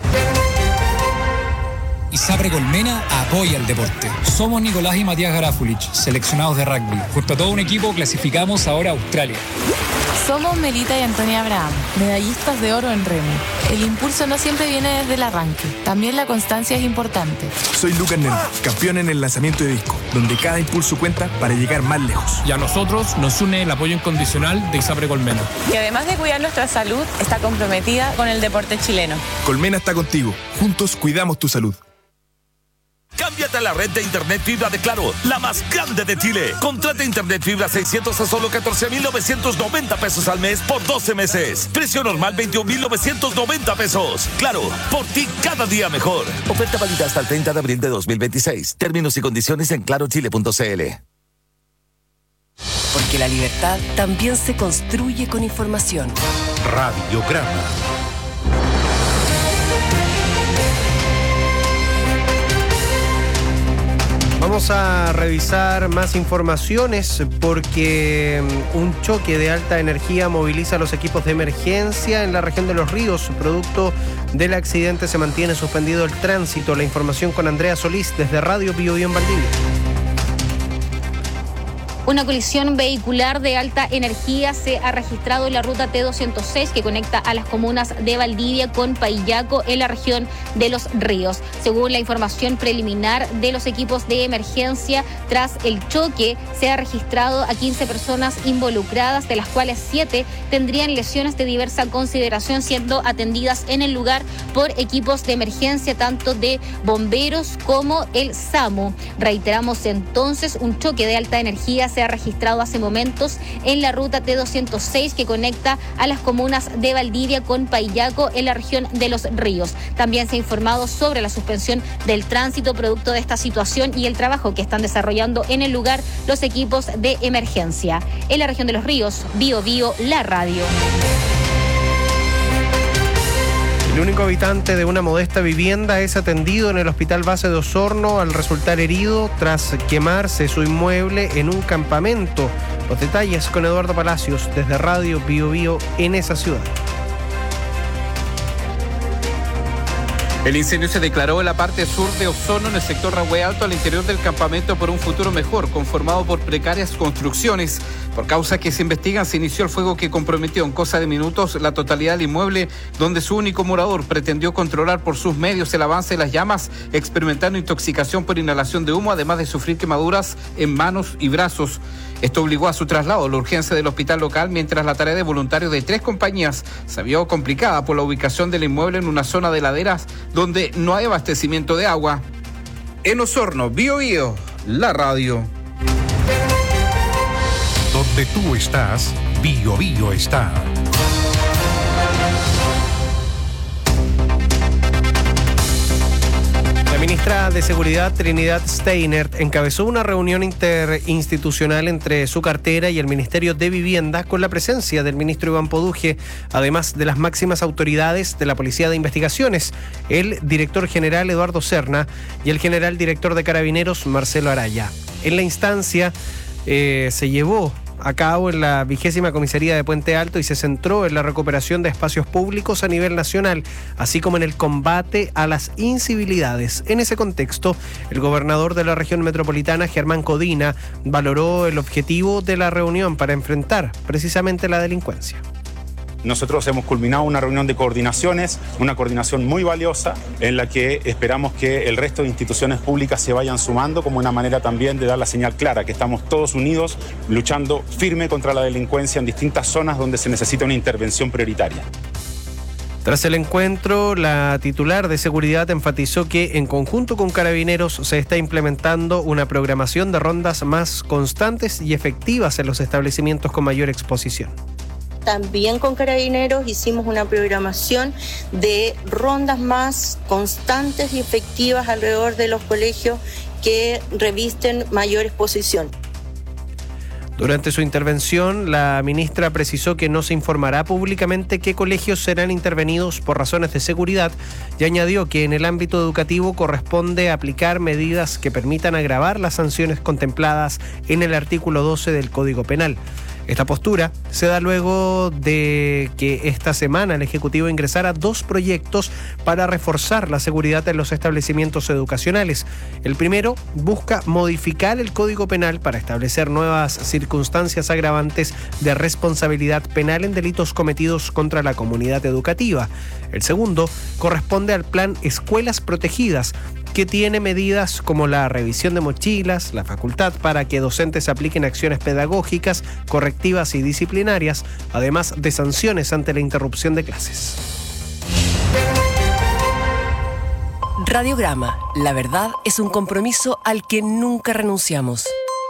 ISAPRE Colmena apoya el deporte. Somos Nicolás y Matías Garafulich, seleccionados de rugby. Junto a todo un equipo clasificamos ahora a Australia. Somos Melita y Antonia Abraham, medallistas de oro en remo. El impulso no siempre viene desde el arranque, también la constancia es importante. Soy Lucas Neno, campeón en el lanzamiento de disco, donde cada impulso cuenta para llegar más lejos. Y a nosotros nos une el apoyo incondicional de ISAPRE Colmena. Y además de cuidar nuestra salud, está comprometida con el deporte chileno. Colmena está contigo, juntos cuidamos tu salud. Cámbiate a la red de internet fibra de Claro, la más grande de Chile. Contrata internet fibra 600 a solo 14,990 pesos al mes por 12 meses. Precio normal 21,990 pesos. Claro, por ti cada día mejor. Oferta válida hasta el 30 de abril de 2026. Términos y condiciones en clarochile.cl. Porque la libertad también se construye con información. Radiograma. Vamos a revisar más informaciones porque un choque de alta energía moviliza a los equipos de emergencia en la región de Los Ríos. Producto del accidente se mantiene suspendido el tránsito. La información con Andrea Solís desde Radio Bio Bio en Valdivia. Una colisión vehicular de alta energía se ha registrado en la ruta T206 que conecta a las comunas de Valdivia con Paillaco en la región de Los Ríos. Según la información preliminar de los equipos de emergencia, tras el choque se ha registrado a 15 personas involucradas, de las cuales 7 tendrían lesiones de diversa consideración, siendo atendidas en el lugar por equipos de emergencia tanto de bomberos como el SAMU. Reiteramos entonces, un choque de alta energía se ha registrado hace momentos en la ruta T206 que conecta a las comunas de Valdivia con Paillaco en la región de Los Ríos. También se ha informado sobre la suspensión del tránsito producto de esta situación y el trabajo que están desarrollando en el lugar los equipos de emergencia. En la región de Los Ríos, Bio Bio, la radio. El único habitante de una modesta vivienda es atendido en el Hospital Base de Osorno al resultar herido tras quemarse su inmueble en un campamento. Los detalles con Eduardo Palacios desde Radio Bio Bio en esa ciudad. El incendio se declaró en la parte sur de Osorno, en el sector Rahue Alto, al interior del campamento por un futuro mejor, conformado por precarias construcciones. Por causas que se investigan, se inició el fuego que comprometió en cosa de minutos la totalidad del inmueble, donde su único morador pretendió controlar por sus medios el avance de las llamas, experimentando intoxicación por inhalación de humo, además de sufrir quemaduras en manos y brazos. Esto obligó a su traslado a la urgencia del hospital local, mientras la tarea de voluntarios de 3 compañías se vio complicada por la ubicación del inmueble en una zona de laderas donde no hay abastecimiento de agua. En Osorno, Bio Bio, la radio. Donde tú estás, Bio Bio está. La ministra de Seguridad, Trinidad Steinert, encabezó una reunión interinstitucional entre su cartera y el Ministerio de Vivienda con la presencia del ministro Iván Poduje, además de las máximas autoridades de la Policía de Investigaciones, el director general Eduardo Serna y el general director de Carabineros, Marcelo Araya. En la instancia se llevó a cabo en la 20ª comisaría de Puente Alto y se centró en la recuperación de espacios públicos a nivel nacional, así como en el combate a las incivilidades. En ese contexto, el gobernador de la región metropolitana, Germán Codina, valoró el objetivo de la reunión para enfrentar precisamente la delincuencia. Nosotros hemos culminado una reunión de coordinaciones, una coordinación muy valiosa en la que esperamos que el resto de instituciones públicas se vayan sumando como una manera también de dar la señal clara que estamos todos unidos luchando firme contra la delincuencia en distintas zonas donde se necesita una intervención prioritaria. Tras el encuentro, la titular de seguridad enfatizó que en conjunto con Carabineros se está implementando una programación de rondas más constantes y efectivas en los establecimientos con mayor exposición. También con Carabineros hicimos una programación de rondas más constantes y efectivas alrededor de los colegios que revisten mayor exposición. Durante su intervención, la ministra precisó que no se informará públicamente qué colegios serán intervenidos por razones de seguridad y añadió que en el ámbito educativo corresponde aplicar medidas que permitan agravar las sanciones contempladas en el artículo 12 del Código Penal. Esta postura se da luego de que esta semana el Ejecutivo ingresara 2 proyectos para reforzar la seguridad en los establecimientos educacionales. El primero busca modificar el Código Penal para establecer nuevas circunstancias agravantes de responsabilidad penal en delitos cometidos contra la comunidad educativa. El segundo corresponde al Plan Escuelas Protegidas, que tiene medidas como la revisión de mochilas, la facultad para que docentes apliquen acciones pedagógicas, correctivas y disciplinarias, además de sanciones ante la interrupción de clases. Radiograma. La verdad es un compromiso al que nunca renunciamos.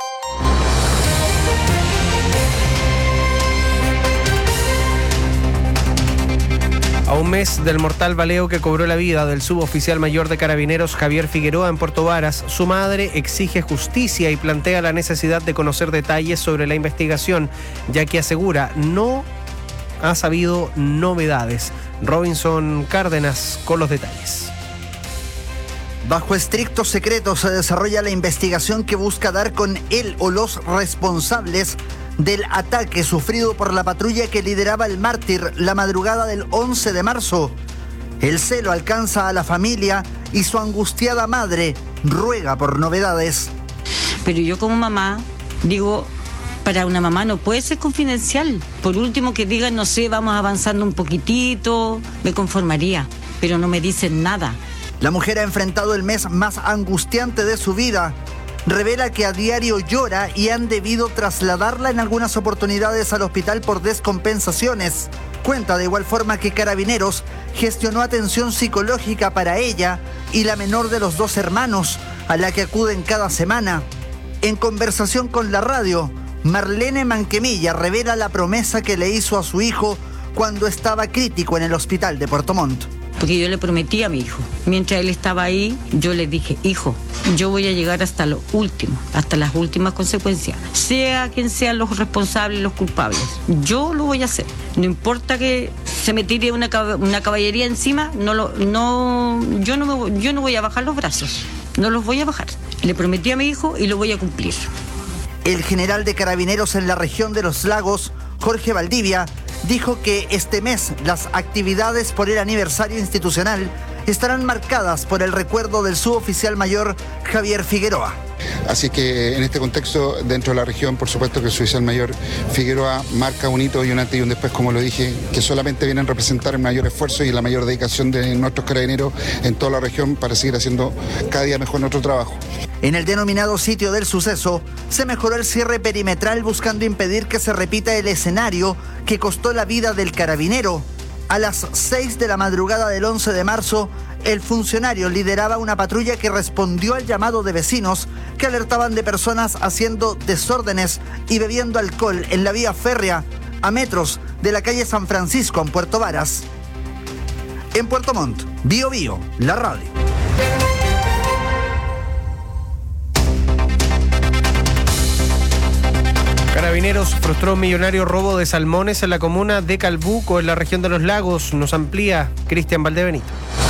A un mes del mortal baleo que cobró la vida del suboficial mayor de Carabineros Javier Figueroa en Puerto Varas, su madre exige justicia y plantea la necesidad de conocer detalles sobre la investigación, ya que asegura no ha sabido novedades. Robinson Cárdenas con los detalles. Bajo estricto secreto se desarrolla la investigación que busca dar con él o los responsables del ataque sufrido por la patrulla que lideraba el mártir la madrugada del 11 de marzo. El celo alcanza a la familia y su angustiada madre ruega por novedades. Pero yo como mamá digo, para una mamá no puede ser confidencial. Por último que digan, no sé, vamos avanzando un poquitito, me conformaría, pero no me dicen nada. La mujer ha enfrentado el mes más angustiante de su vida. Revela que a diario llora y han debido trasladarla en algunas oportunidades al hospital por descompensaciones. Cuenta de igual forma que Carabineros gestionó atención psicológica para ella y la menor de los 2 hermanos, a la que acuden cada semana. En conversación con la radio, Marlene Manquemilla revela la promesa que le hizo a su hijo cuando estaba crítico en el hospital de Puerto Montt. Porque yo le prometí a mi hijo, mientras él estaba ahí, yo le dije, hijo, yo voy a llegar hasta lo último, hasta las últimas consecuencias, sea quien sean los responsables, los culpables, yo lo voy a hacer. No importa que se me tire una caballería encima, yo no voy a bajar los brazos, no los voy a bajar. Le prometí a mi hijo y lo voy a cumplir. El general de Carabineros en la región de Los Lagos, Jorge Valdivia, dijo que este mes las actividades por el aniversario institucional estarán marcadas por el recuerdo del suboficial mayor Javier Figueroa. Así que en este contexto, dentro de la región, por supuesto que el suboficial mayor Figueroa marca un hito y un antes y un después, como lo dije, que solamente vienen a representar el mayor esfuerzo y la mayor dedicación de nuestros carabineros en toda la región para seguir haciendo cada día mejor nuestro trabajo. En el denominado sitio del suceso, se mejoró el cierre perimetral buscando impedir que se repita el escenario que costó la vida del carabinero. A las 6 de la madrugada del 11 de marzo, el funcionario lideraba una patrulla que respondió al llamado de vecinos que alertaban de personas haciendo desórdenes y bebiendo alcohol en la vía férrea a metros de la calle San Francisco en Puerto Varas. En Puerto Montt, Bío Bío, la radio. Carabineros frustró un millonario robo de salmones en la comuna de Calbuco, en la región de Los Lagos. Nos amplía Cristian Valdebenito.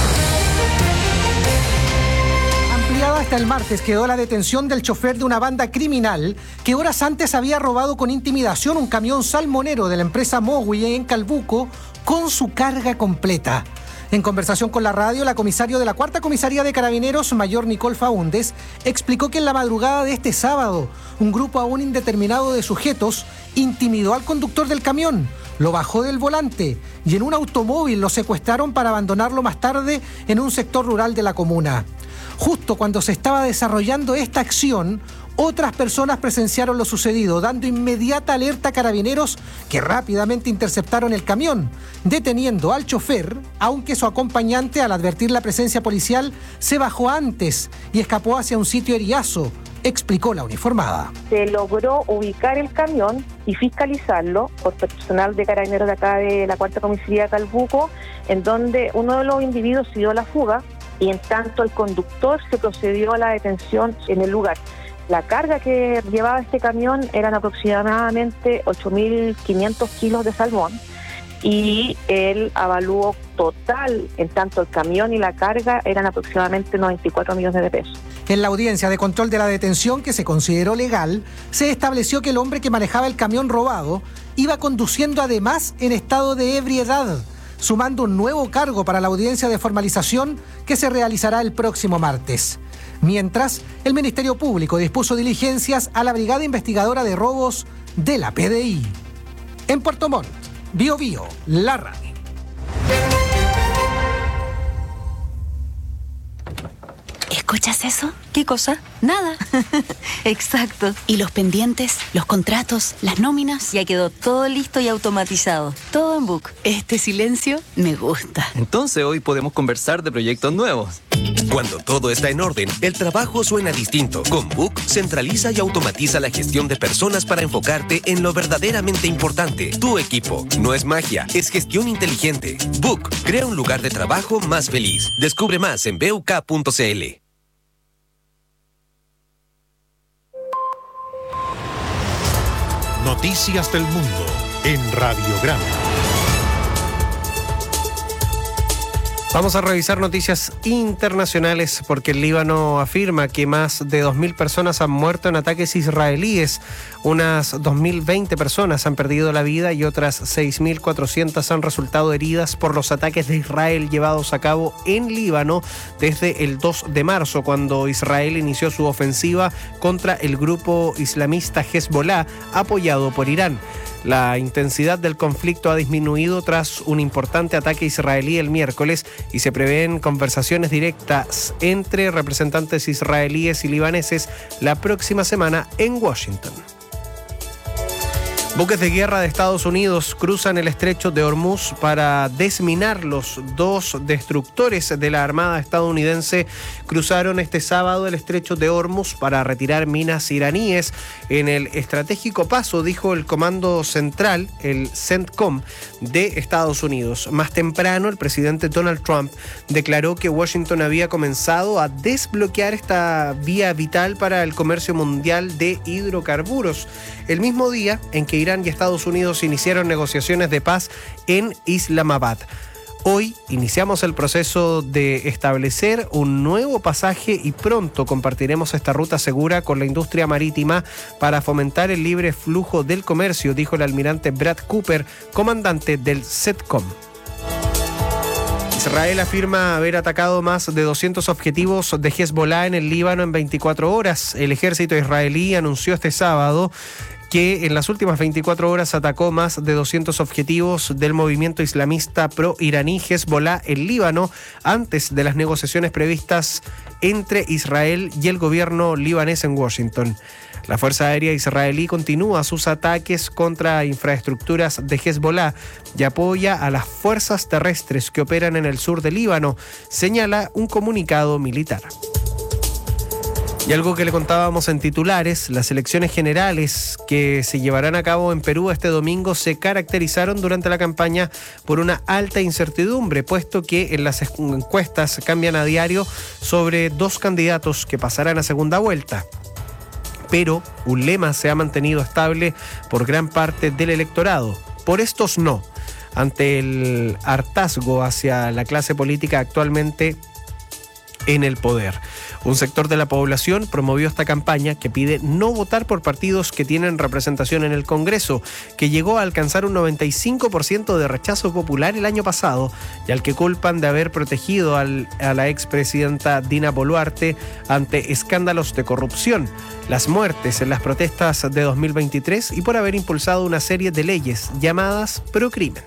Ampliada hasta el martes quedó la detención del chofer de una banda criminal que horas antes había robado con intimidación un camión salmonero de la empresa Mowi en Calbuco con su carga completa. En conversación con la radio, la comisario de la 4ª Comisaría de Carabineros, mayor Nicole Faúndez, explicó que en la madrugada de este sábado, un grupo aún indeterminado de sujetos intimidó al conductor del camión, lo bajó del volante y en un automóvil lo secuestraron para abandonarlo más tarde en un sector rural de la comuna. Justo cuando se estaba desarrollando esta acción, Otras personas presenciaron lo sucedido, dando inmediata alerta a carabineros que rápidamente interceptaron el camión, deteniendo al chofer, aunque su acompañante, al advertir la presencia policial, se bajó antes y escapó hacia un sitio eriazo, explicó la uniformada. Se logró ubicar el camión y fiscalizarlo por personal de carabineros de acá de la Cuarta Comisaría de Calbuco, en donde uno de los individuos dio la fuga y en tanto el conductor se procedió a la detención en el lugar. La carga que llevaba este camión eran aproximadamente 8.500 kilos de salmón y el avalúo total, en tanto el camión y la carga, eran aproximadamente 94 millones de pesos. En la audiencia de control de la detención, que se consideró legal, se estableció que el hombre que manejaba el camión robado iba conduciendo además en estado de ebriedad, sumando un nuevo cargo para la audiencia de formalización que se realizará el próximo martes. Mientras, el Ministerio Público dispuso diligencias a la Brigada Investigadora de Robos de la PDI. En Puerto Montt, Bio Bio, la radio. ¿Escuchas eso? ¿Qué cosa? Nada. Exacto. ¿Y los pendientes, los contratos, las nóminas? Ya quedó todo listo y automatizado. Todo en Book. Este silencio me gusta. Entonces hoy podemos conversar de proyectos nuevos. Cuando todo está en orden, el trabajo suena distinto. Con Book, centraliza y automatiza la gestión de personas para enfocarte en lo verdaderamente importante. Tu equipo. No es magia, es gestión inteligente. Book, crea un lugar de trabajo más feliz. Descubre más en buk.cl. Noticias del mundo en Radiograma. Vamos a revisar noticias internacionales porque el Líbano afirma que más de 2.000 personas han muerto en ataques israelíes. Unas 2.020 personas han perdido la vida y otras 6.400 han resultado heridas por los ataques de Israel llevados a cabo en Líbano desde el 2 de marzo, cuando Israel inició su ofensiva contra el grupo islamista Hezbollah, apoyado por Irán. La intensidad del conflicto ha disminuido tras un importante ataque israelí el miércoles y se prevén conversaciones directas entre representantes israelíes y libaneses la próxima semana en Washington. Buques de guerra de Estados Unidos cruzan el estrecho de Hormuz para desminar. Los dos destructores de la Armada estadounidense cruzaron este sábado el estrecho de Hormuz para retirar minas iraníes en el estratégico paso, dijo el Comando Central, el CENTCOM, de Estados Unidos. Más temprano, el presidente Donald Trump declaró que Washington había comenzado a desbloquear esta vía vital para el comercio mundial de hidrocarburos, el mismo día en que Irán y Estados Unidos iniciaron negociaciones de paz en Islamabad. Hoy iniciamos el proceso de establecer un nuevo pasaje y pronto compartiremos esta ruta segura con la industria marítima para fomentar el libre flujo del comercio, dijo el almirante Brad Cooper, comandante del CENTCOM. Israel afirma haber atacado más de 200 objetivos de Hezbollah en el Líbano en 24 horas. El ejército israelí anunció este sábado que en las últimas 24 horas atacó más de 200 objetivos del movimiento islamista pro-iraní Hezbollah en Líbano antes de las negociaciones previstas entre Israel y el gobierno libanés en Washington. La Fuerza Aérea israelí continúa sus ataques contra infraestructuras de Hezbollah y apoya a las fuerzas terrestres que operan en el sur del Líbano, señala un comunicado militar. Y algo que le contábamos en titulares, las elecciones generales que se llevarán a cabo en Perú este domingo se caracterizaron durante la campaña por una alta incertidumbre, puesto que en las encuestas cambian a diario sobre dos candidatos que pasarán a segunda vuelta. Pero un lema se ha mantenido estable por gran parte del electorado: por estos no, ante el hartazgo hacia la clase política actualmente en el poder. Un sector de la población promovió esta campaña que pide no votar por partidos que tienen representación en el Congreso, que llegó a alcanzar un 95% de rechazo popular el año pasado y al que culpan de haber protegido a la expresidenta Dina Boluarte ante escándalos de corrupción, las muertes en las protestas de 2023 y por haber impulsado una serie de leyes llamadas procrimen.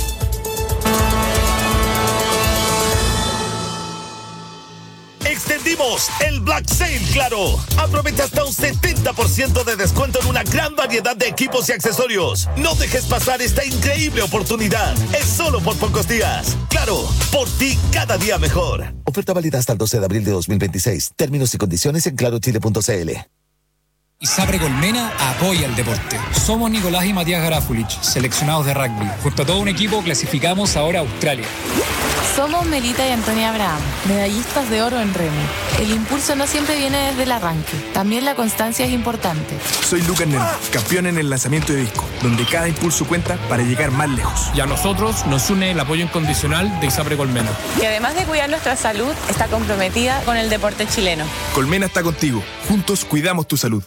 Extendimos Vivimos el Black Sale Claro. Aprovecha hasta un 70% de descuento en una gran variedad de equipos y accesorios. No dejes pasar esta increíble oportunidad. Es solo por pocos días. Claro, por ti cada día mejor. Oferta válida hasta el 12 de abril de 2026. Términos y condiciones en clarochile.cl. ISAPRE Colmena apoya el deporte. Somos Nicolás y Matías Garafulich, seleccionados de rugby. Junto a todo un equipo clasificamos ahora a Australia. Somos Melita y Antonia Abraham, medallistas de oro en remo. El impulso no siempre viene desde el arranque, también la constancia es importante. Soy Lucas Nervo, campeón en el lanzamiento de disco, donde cada impulso cuenta para llegar más lejos. Y a nosotros nos une el apoyo incondicional de ISAPRE Colmena. Y además de cuidar nuestra salud, está comprometida con el deporte chileno. Colmena está contigo, juntos cuidamos tu salud.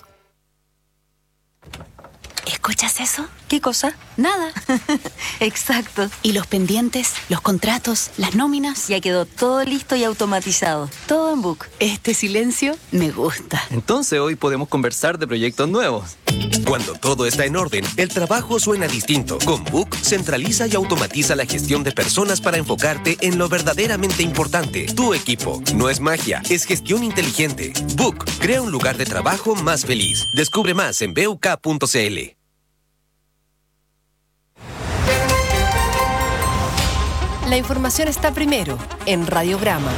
¿Escuchas eso? ¿Qué cosa? Nada. Exacto. Y los pendientes, los contratos, las nóminas, ya quedó todo listo y automatizado. Todo en Book. Este silencio me gusta. Entonces hoy podemos conversar de proyectos nuevos. Cuando todo está en orden, el trabajo suena distinto. Con Book, centraliza y automatiza la gestión de personas para enfocarte en lo verdaderamente importante. Tu equipo. No es magia, es gestión inteligente. Book, crea un lugar de trabajo más feliz. Descubre más en buk.cl. La información está primero en Radiograma.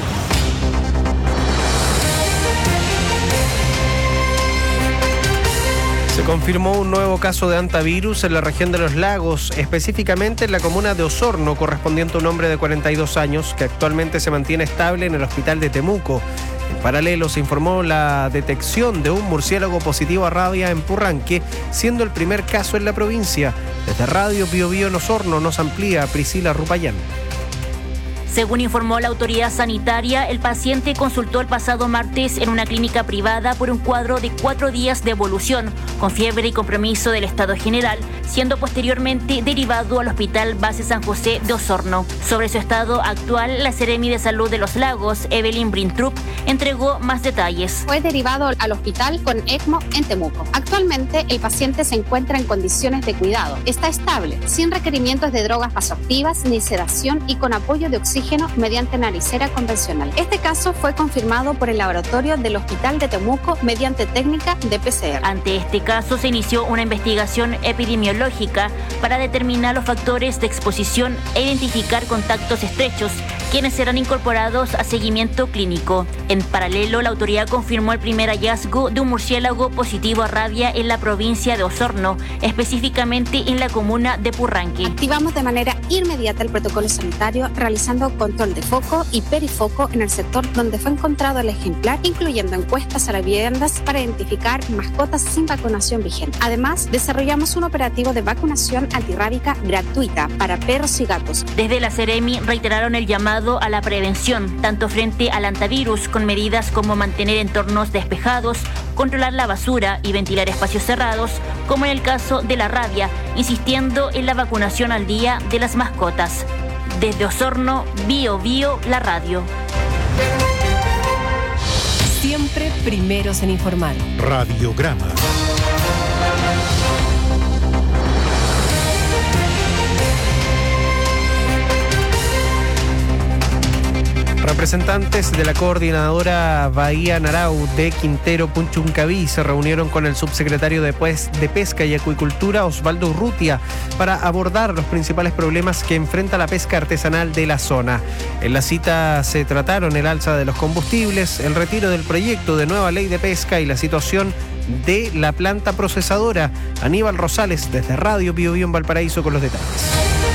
Se confirmó un nuevo caso de hantavirus en la región de Los Lagos, específicamente en la comuna de Osorno, correspondiente a un hombre de 42 años que actualmente se mantiene estable en el hospital de Temuco. En paralelo, se informó la detección de un murciélago positivo a rabia en Purranque, siendo el primer caso en la provincia. Desde Radio Bio Bio en Osorno nos amplía Priscila Rupayán. Según informó la autoridad sanitaria, el paciente consultó el pasado martes en una clínica privada por un cuadro de 4 días de evolución, con fiebre y compromiso del estado general, siendo posteriormente derivado al Hospital Base San José de Osorno. Sobre su estado actual, la Seremi de Salud de Los Lagos, Evelyn Brintrup, entregó más detalles. Fue derivado al hospital con ECMO en Temuco. Actualmente, el paciente se encuentra en condiciones de cuidado. Está estable, sin requerimientos de drogas vasoactivas ni sedación y con apoyo de oxígeno mediante naricera convencional. Este caso fue confirmado por el laboratorio del Hospital de Temuco mediante técnica de PCR. Ante este caso se inició una investigación epidemiológica para determinar los factores de exposición e identificar contactos estrechos, quienes serán incorporados a seguimiento clínico. En paralelo, la autoridad confirmó el primer hallazgo de un murciélago positivo a rabia en la provincia de Osorno, específicamente en la comuna de Purranque. Activamos de manera inmediata el protocolo sanitario, realizando control de foco y perifoco en el sector donde fue encontrado el ejemplar, incluyendo encuestas a las viviendas para identificar mascotas sin vacunación vigente. Además, desarrollamos un operativo de vacunación antirrábica gratuita para perros y gatos. Desde la Seremi reiteraron el llamado a la prevención, tanto frente al hantavirus, con medidas como mantener entornos despejados, controlar la basura y ventilar espacios cerrados, como en el caso de la rabia, insistiendo en la vacunación al día de las mascotas. Desde Osorno, Bio Bio, la radio. Siempre primeros en informar. Radiograma. Representantes de la coordinadora Bahía Narau de Quintero Puchuncaví se reunieron con el subsecretario de Pesca y Acuicultura, Osvaldo Urrutia, para abordar los principales problemas que enfrenta la pesca artesanal de la zona. En la cita se trataron el alza de los combustibles, el retiro del proyecto de nueva ley de pesca y la situación de la planta procesadora. Aníbal Rosales, desde Radio Bio Bio en Valparaíso, con los detalles.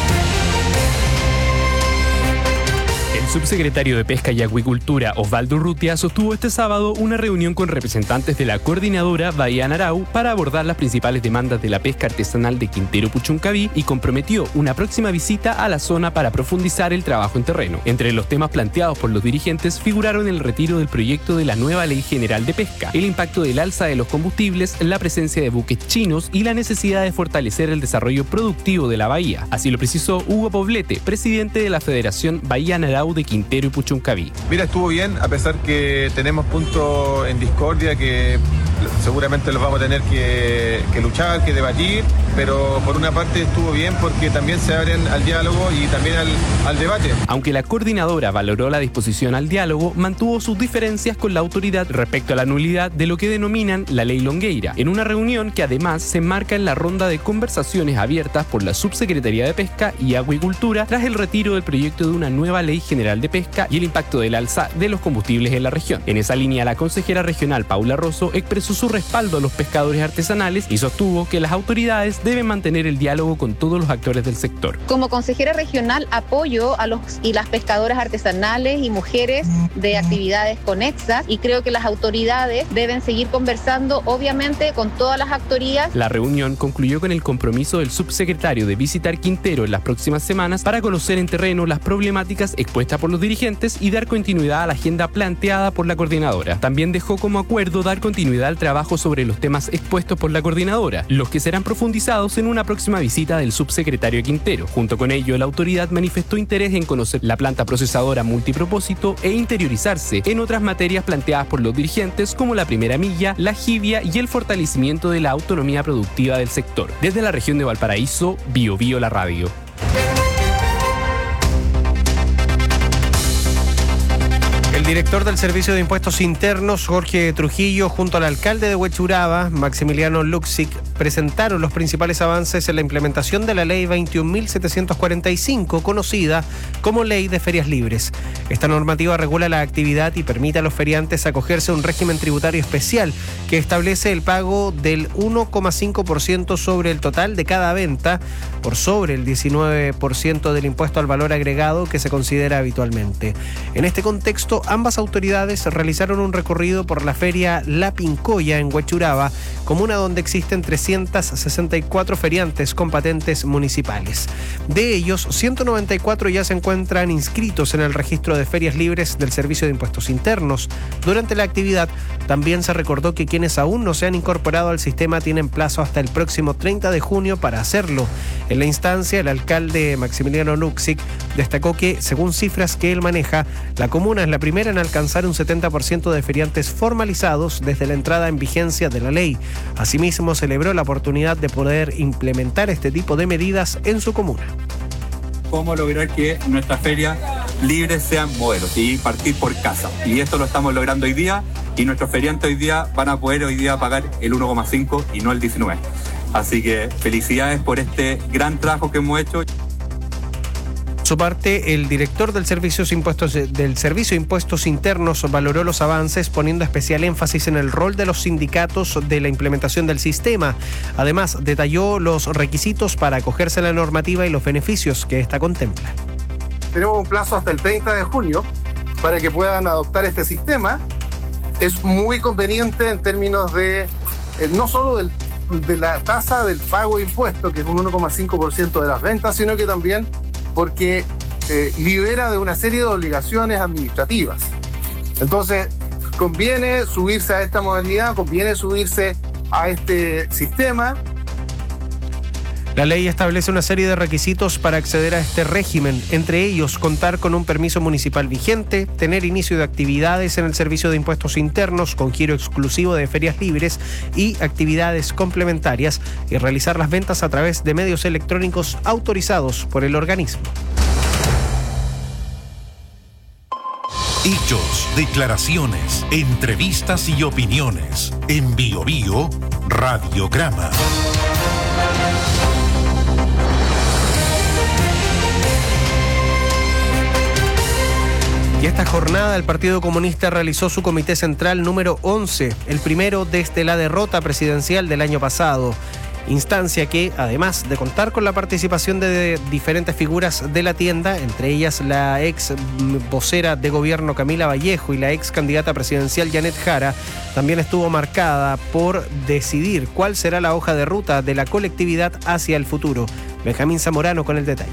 El subsecretario de Pesca y Acuicultura, Osvaldo Urrutia, sostuvo este sábado una reunión con representantes de la coordinadora Bahía Narau para abordar las principales demandas de la pesca artesanal de Quintero Puchuncaví y comprometió una próxima visita a la zona para profundizar el trabajo en terreno. Entre los temas planteados por los dirigentes figuraron el retiro del proyecto de la nueva Ley General de Pesca, el impacto del alza de los combustibles, la presencia de buques chinos y la necesidad de fortalecer el desarrollo productivo de la bahía. Así lo precisó Hugo Poblete, presidente de la Federación Bahía Narau de Quintero y Puchuncaví. Mira, estuvo bien, a pesar que tenemos puntos en discordia que seguramente los vamos a tener que luchar, que debatir, pero por una parte estuvo bien porque también se abren al diálogo y también al debate. Aunque la coordinadora valoró la disposición al diálogo, mantuvo sus diferencias con la autoridad respecto a la nulidad de lo que denominan la ley Longueira, en una reunión que además se enmarca en la ronda de conversaciones abiertas por la Subsecretaría de Pesca y Acuicultura tras el retiro del proyecto de una nueva ley general de pesca y el impacto del alza de los combustibles en la región. En esa línea, la consejera regional Paula Rosso expresó su respaldo a los pescadores artesanales y sostuvo que las autoridades deben mantener el diálogo con todos los actores del sector. Como consejera regional apoyo a los y las pescadoras artesanales y mujeres de actividades conexas y creo que las autoridades deben seguir conversando, obviamente, con todas las actorías. La reunión concluyó con el compromiso del subsecretario de visitar Quintero en las próximas semanas para conocer en terreno las problemáticas expuestas por los dirigentes y dar continuidad a la agenda planteada por la coordinadora. También dejó como acuerdo dar continuidad al trabajo sobre los temas expuestos por la coordinadora, los que serán profundizados en una próxima visita del subsecretario Quintero. Junto con ello, la autoridad manifestó interés en conocer la planta procesadora multipropósito e interiorizarse en otras materias planteadas por los dirigentes como la primera milla, la jibia y el fortalecimiento de la autonomía productiva del sector. Desde la región de Valparaíso, BioBio la radio. El director del Servicio de Impuestos Internos, Jorge Trujillo, junto al alcalde de Huechuraba, Maximiliano Luxic, presentaron los principales avances en la implementación de la Ley 21.745, conocida como Ley de Ferias Libres. Esta normativa regula la actividad y permite a los feriantes acogerse a un régimen tributario especial que establece el pago del 1,5% sobre el total de cada venta por sobre el 19% del impuesto al valor agregado que se considera habitualmente. En este contexto, ambas autoridades realizaron un recorrido por la feria La Pincoya en Huechuraba, comuna donde existen 364 feriantes con patentes municipales. De ellos, 194 ya se encuentran inscritos en el registro de ferias libres del Servicio de Impuestos Internos. Durante la actividad, también se recordó que quienes aún no se han incorporado al sistema tienen plazo hasta el próximo 30 de junio para hacerlo. En la instancia, el alcalde Maximiliano Luxic destacó que, según cifras que él maneja, la comuna es la primera en alcanzar un 70% de feriantes formalizados desde la entrada en vigencia de la ley. Asimismo, celebró la oportunidad de poder implementar este tipo de medidas en su comuna. Cómo lograr que nuestras ferias libres sean modelos y partir por casa. Y esto lo estamos logrando hoy día y nuestros feriantes hoy día van a poder pagar el 1,5 y no el 19. Así que felicidades por este gran trabajo que hemos hecho. Por su parte, el director del Servicio de Impuestos Internos valoró los avances, poniendo especial énfasis en el rol de los sindicatos de la implementación del sistema. Además, detalló los requisitos para acogerse a la normativa y los beneficios que ésta contempla. Tenemos un plazo hasta el 30 de junio para que puedan adoptar este sistema. Es muy conveniente en términos de no solo de la tasa del pago de impuestos, que es un 1,5% de las ventas, sino que también porque libera de una serie de obligaciones administrativas. Entonces, conviene subirse a esta modalidad, conviene subirse a este sistema. La ley establece una serie de requisitos para acceder a este régimen, entre ellos contar con un permiso municipal vigente, tener inicio de actividades en el Servicio de Impuestos Internos con giro exclusivo de ferias libres y actividades complementarias y realizar las ventas a través de medios electrónicos autorizados por el organismo. Hechos, declaraciones, entrevistas y opiniones. En BioBio Radiograma. Y esta jornada el Partido Comunista realizó su Comité Central número 11, el primero desde la derrota presidencial del año pasado. Instancia que, además de contar con la participación de diferentes figuras de la tienda, entre ellas la ex vocera de gobierno Camila Vallejo y la ex candidata presidencial Janet Jara, también estuvo marcada por decidir cuál será la hoja de ruta de la colectividad hacia el futuro. Benjamín Zamorano con el detalle.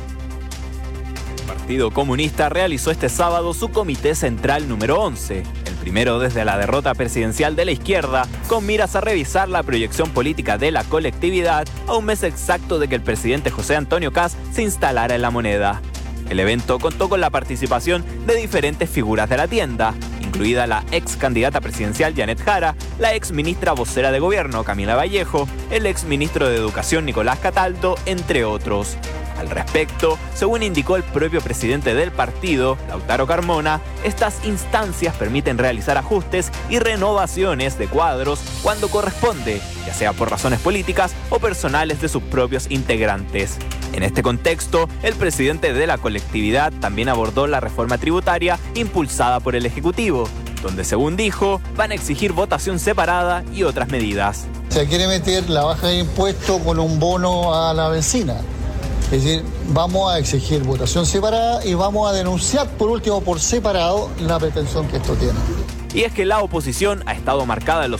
El Partido Comunista realizó este sábado su Comité Central número 11, el primero desde la derrota presidencial de la izquierda, con miras a revisar la proyección política de la colectividad a un mes exacto de que el presidente José Antonio Kast se instalara en la moneda. El evento contó con la participación de diferentes figuras de la tienda, incluida la ex candidata presidencial Janet Jara, la ex ministra vocera de gobierno Camila Vallejo, el ex ministro de Educación Nicolás Cataldo, entre otros. Al respecto, según indicó el propio presidente del partido, Lautaro Carmona, estas instancias permiten realizar ajustes y renovaciones de cuadros cuando corresponde, ya sea por razones políticas o personales de sus propios integrantes. En este contexto, el presidente de la colectividad también abordó la reforma tributaria impulsada por el Ejecutivo, donde, según dijo, van a exigir votación separada y otras medidas. Se quiere meter la baja de impuestos con un bono a la benzina. Es decir, vamos a exigir votación separada y vamos a denunciar por último por separado la pretensión que esto tiene. Y es que la oposición ha estado marcada en los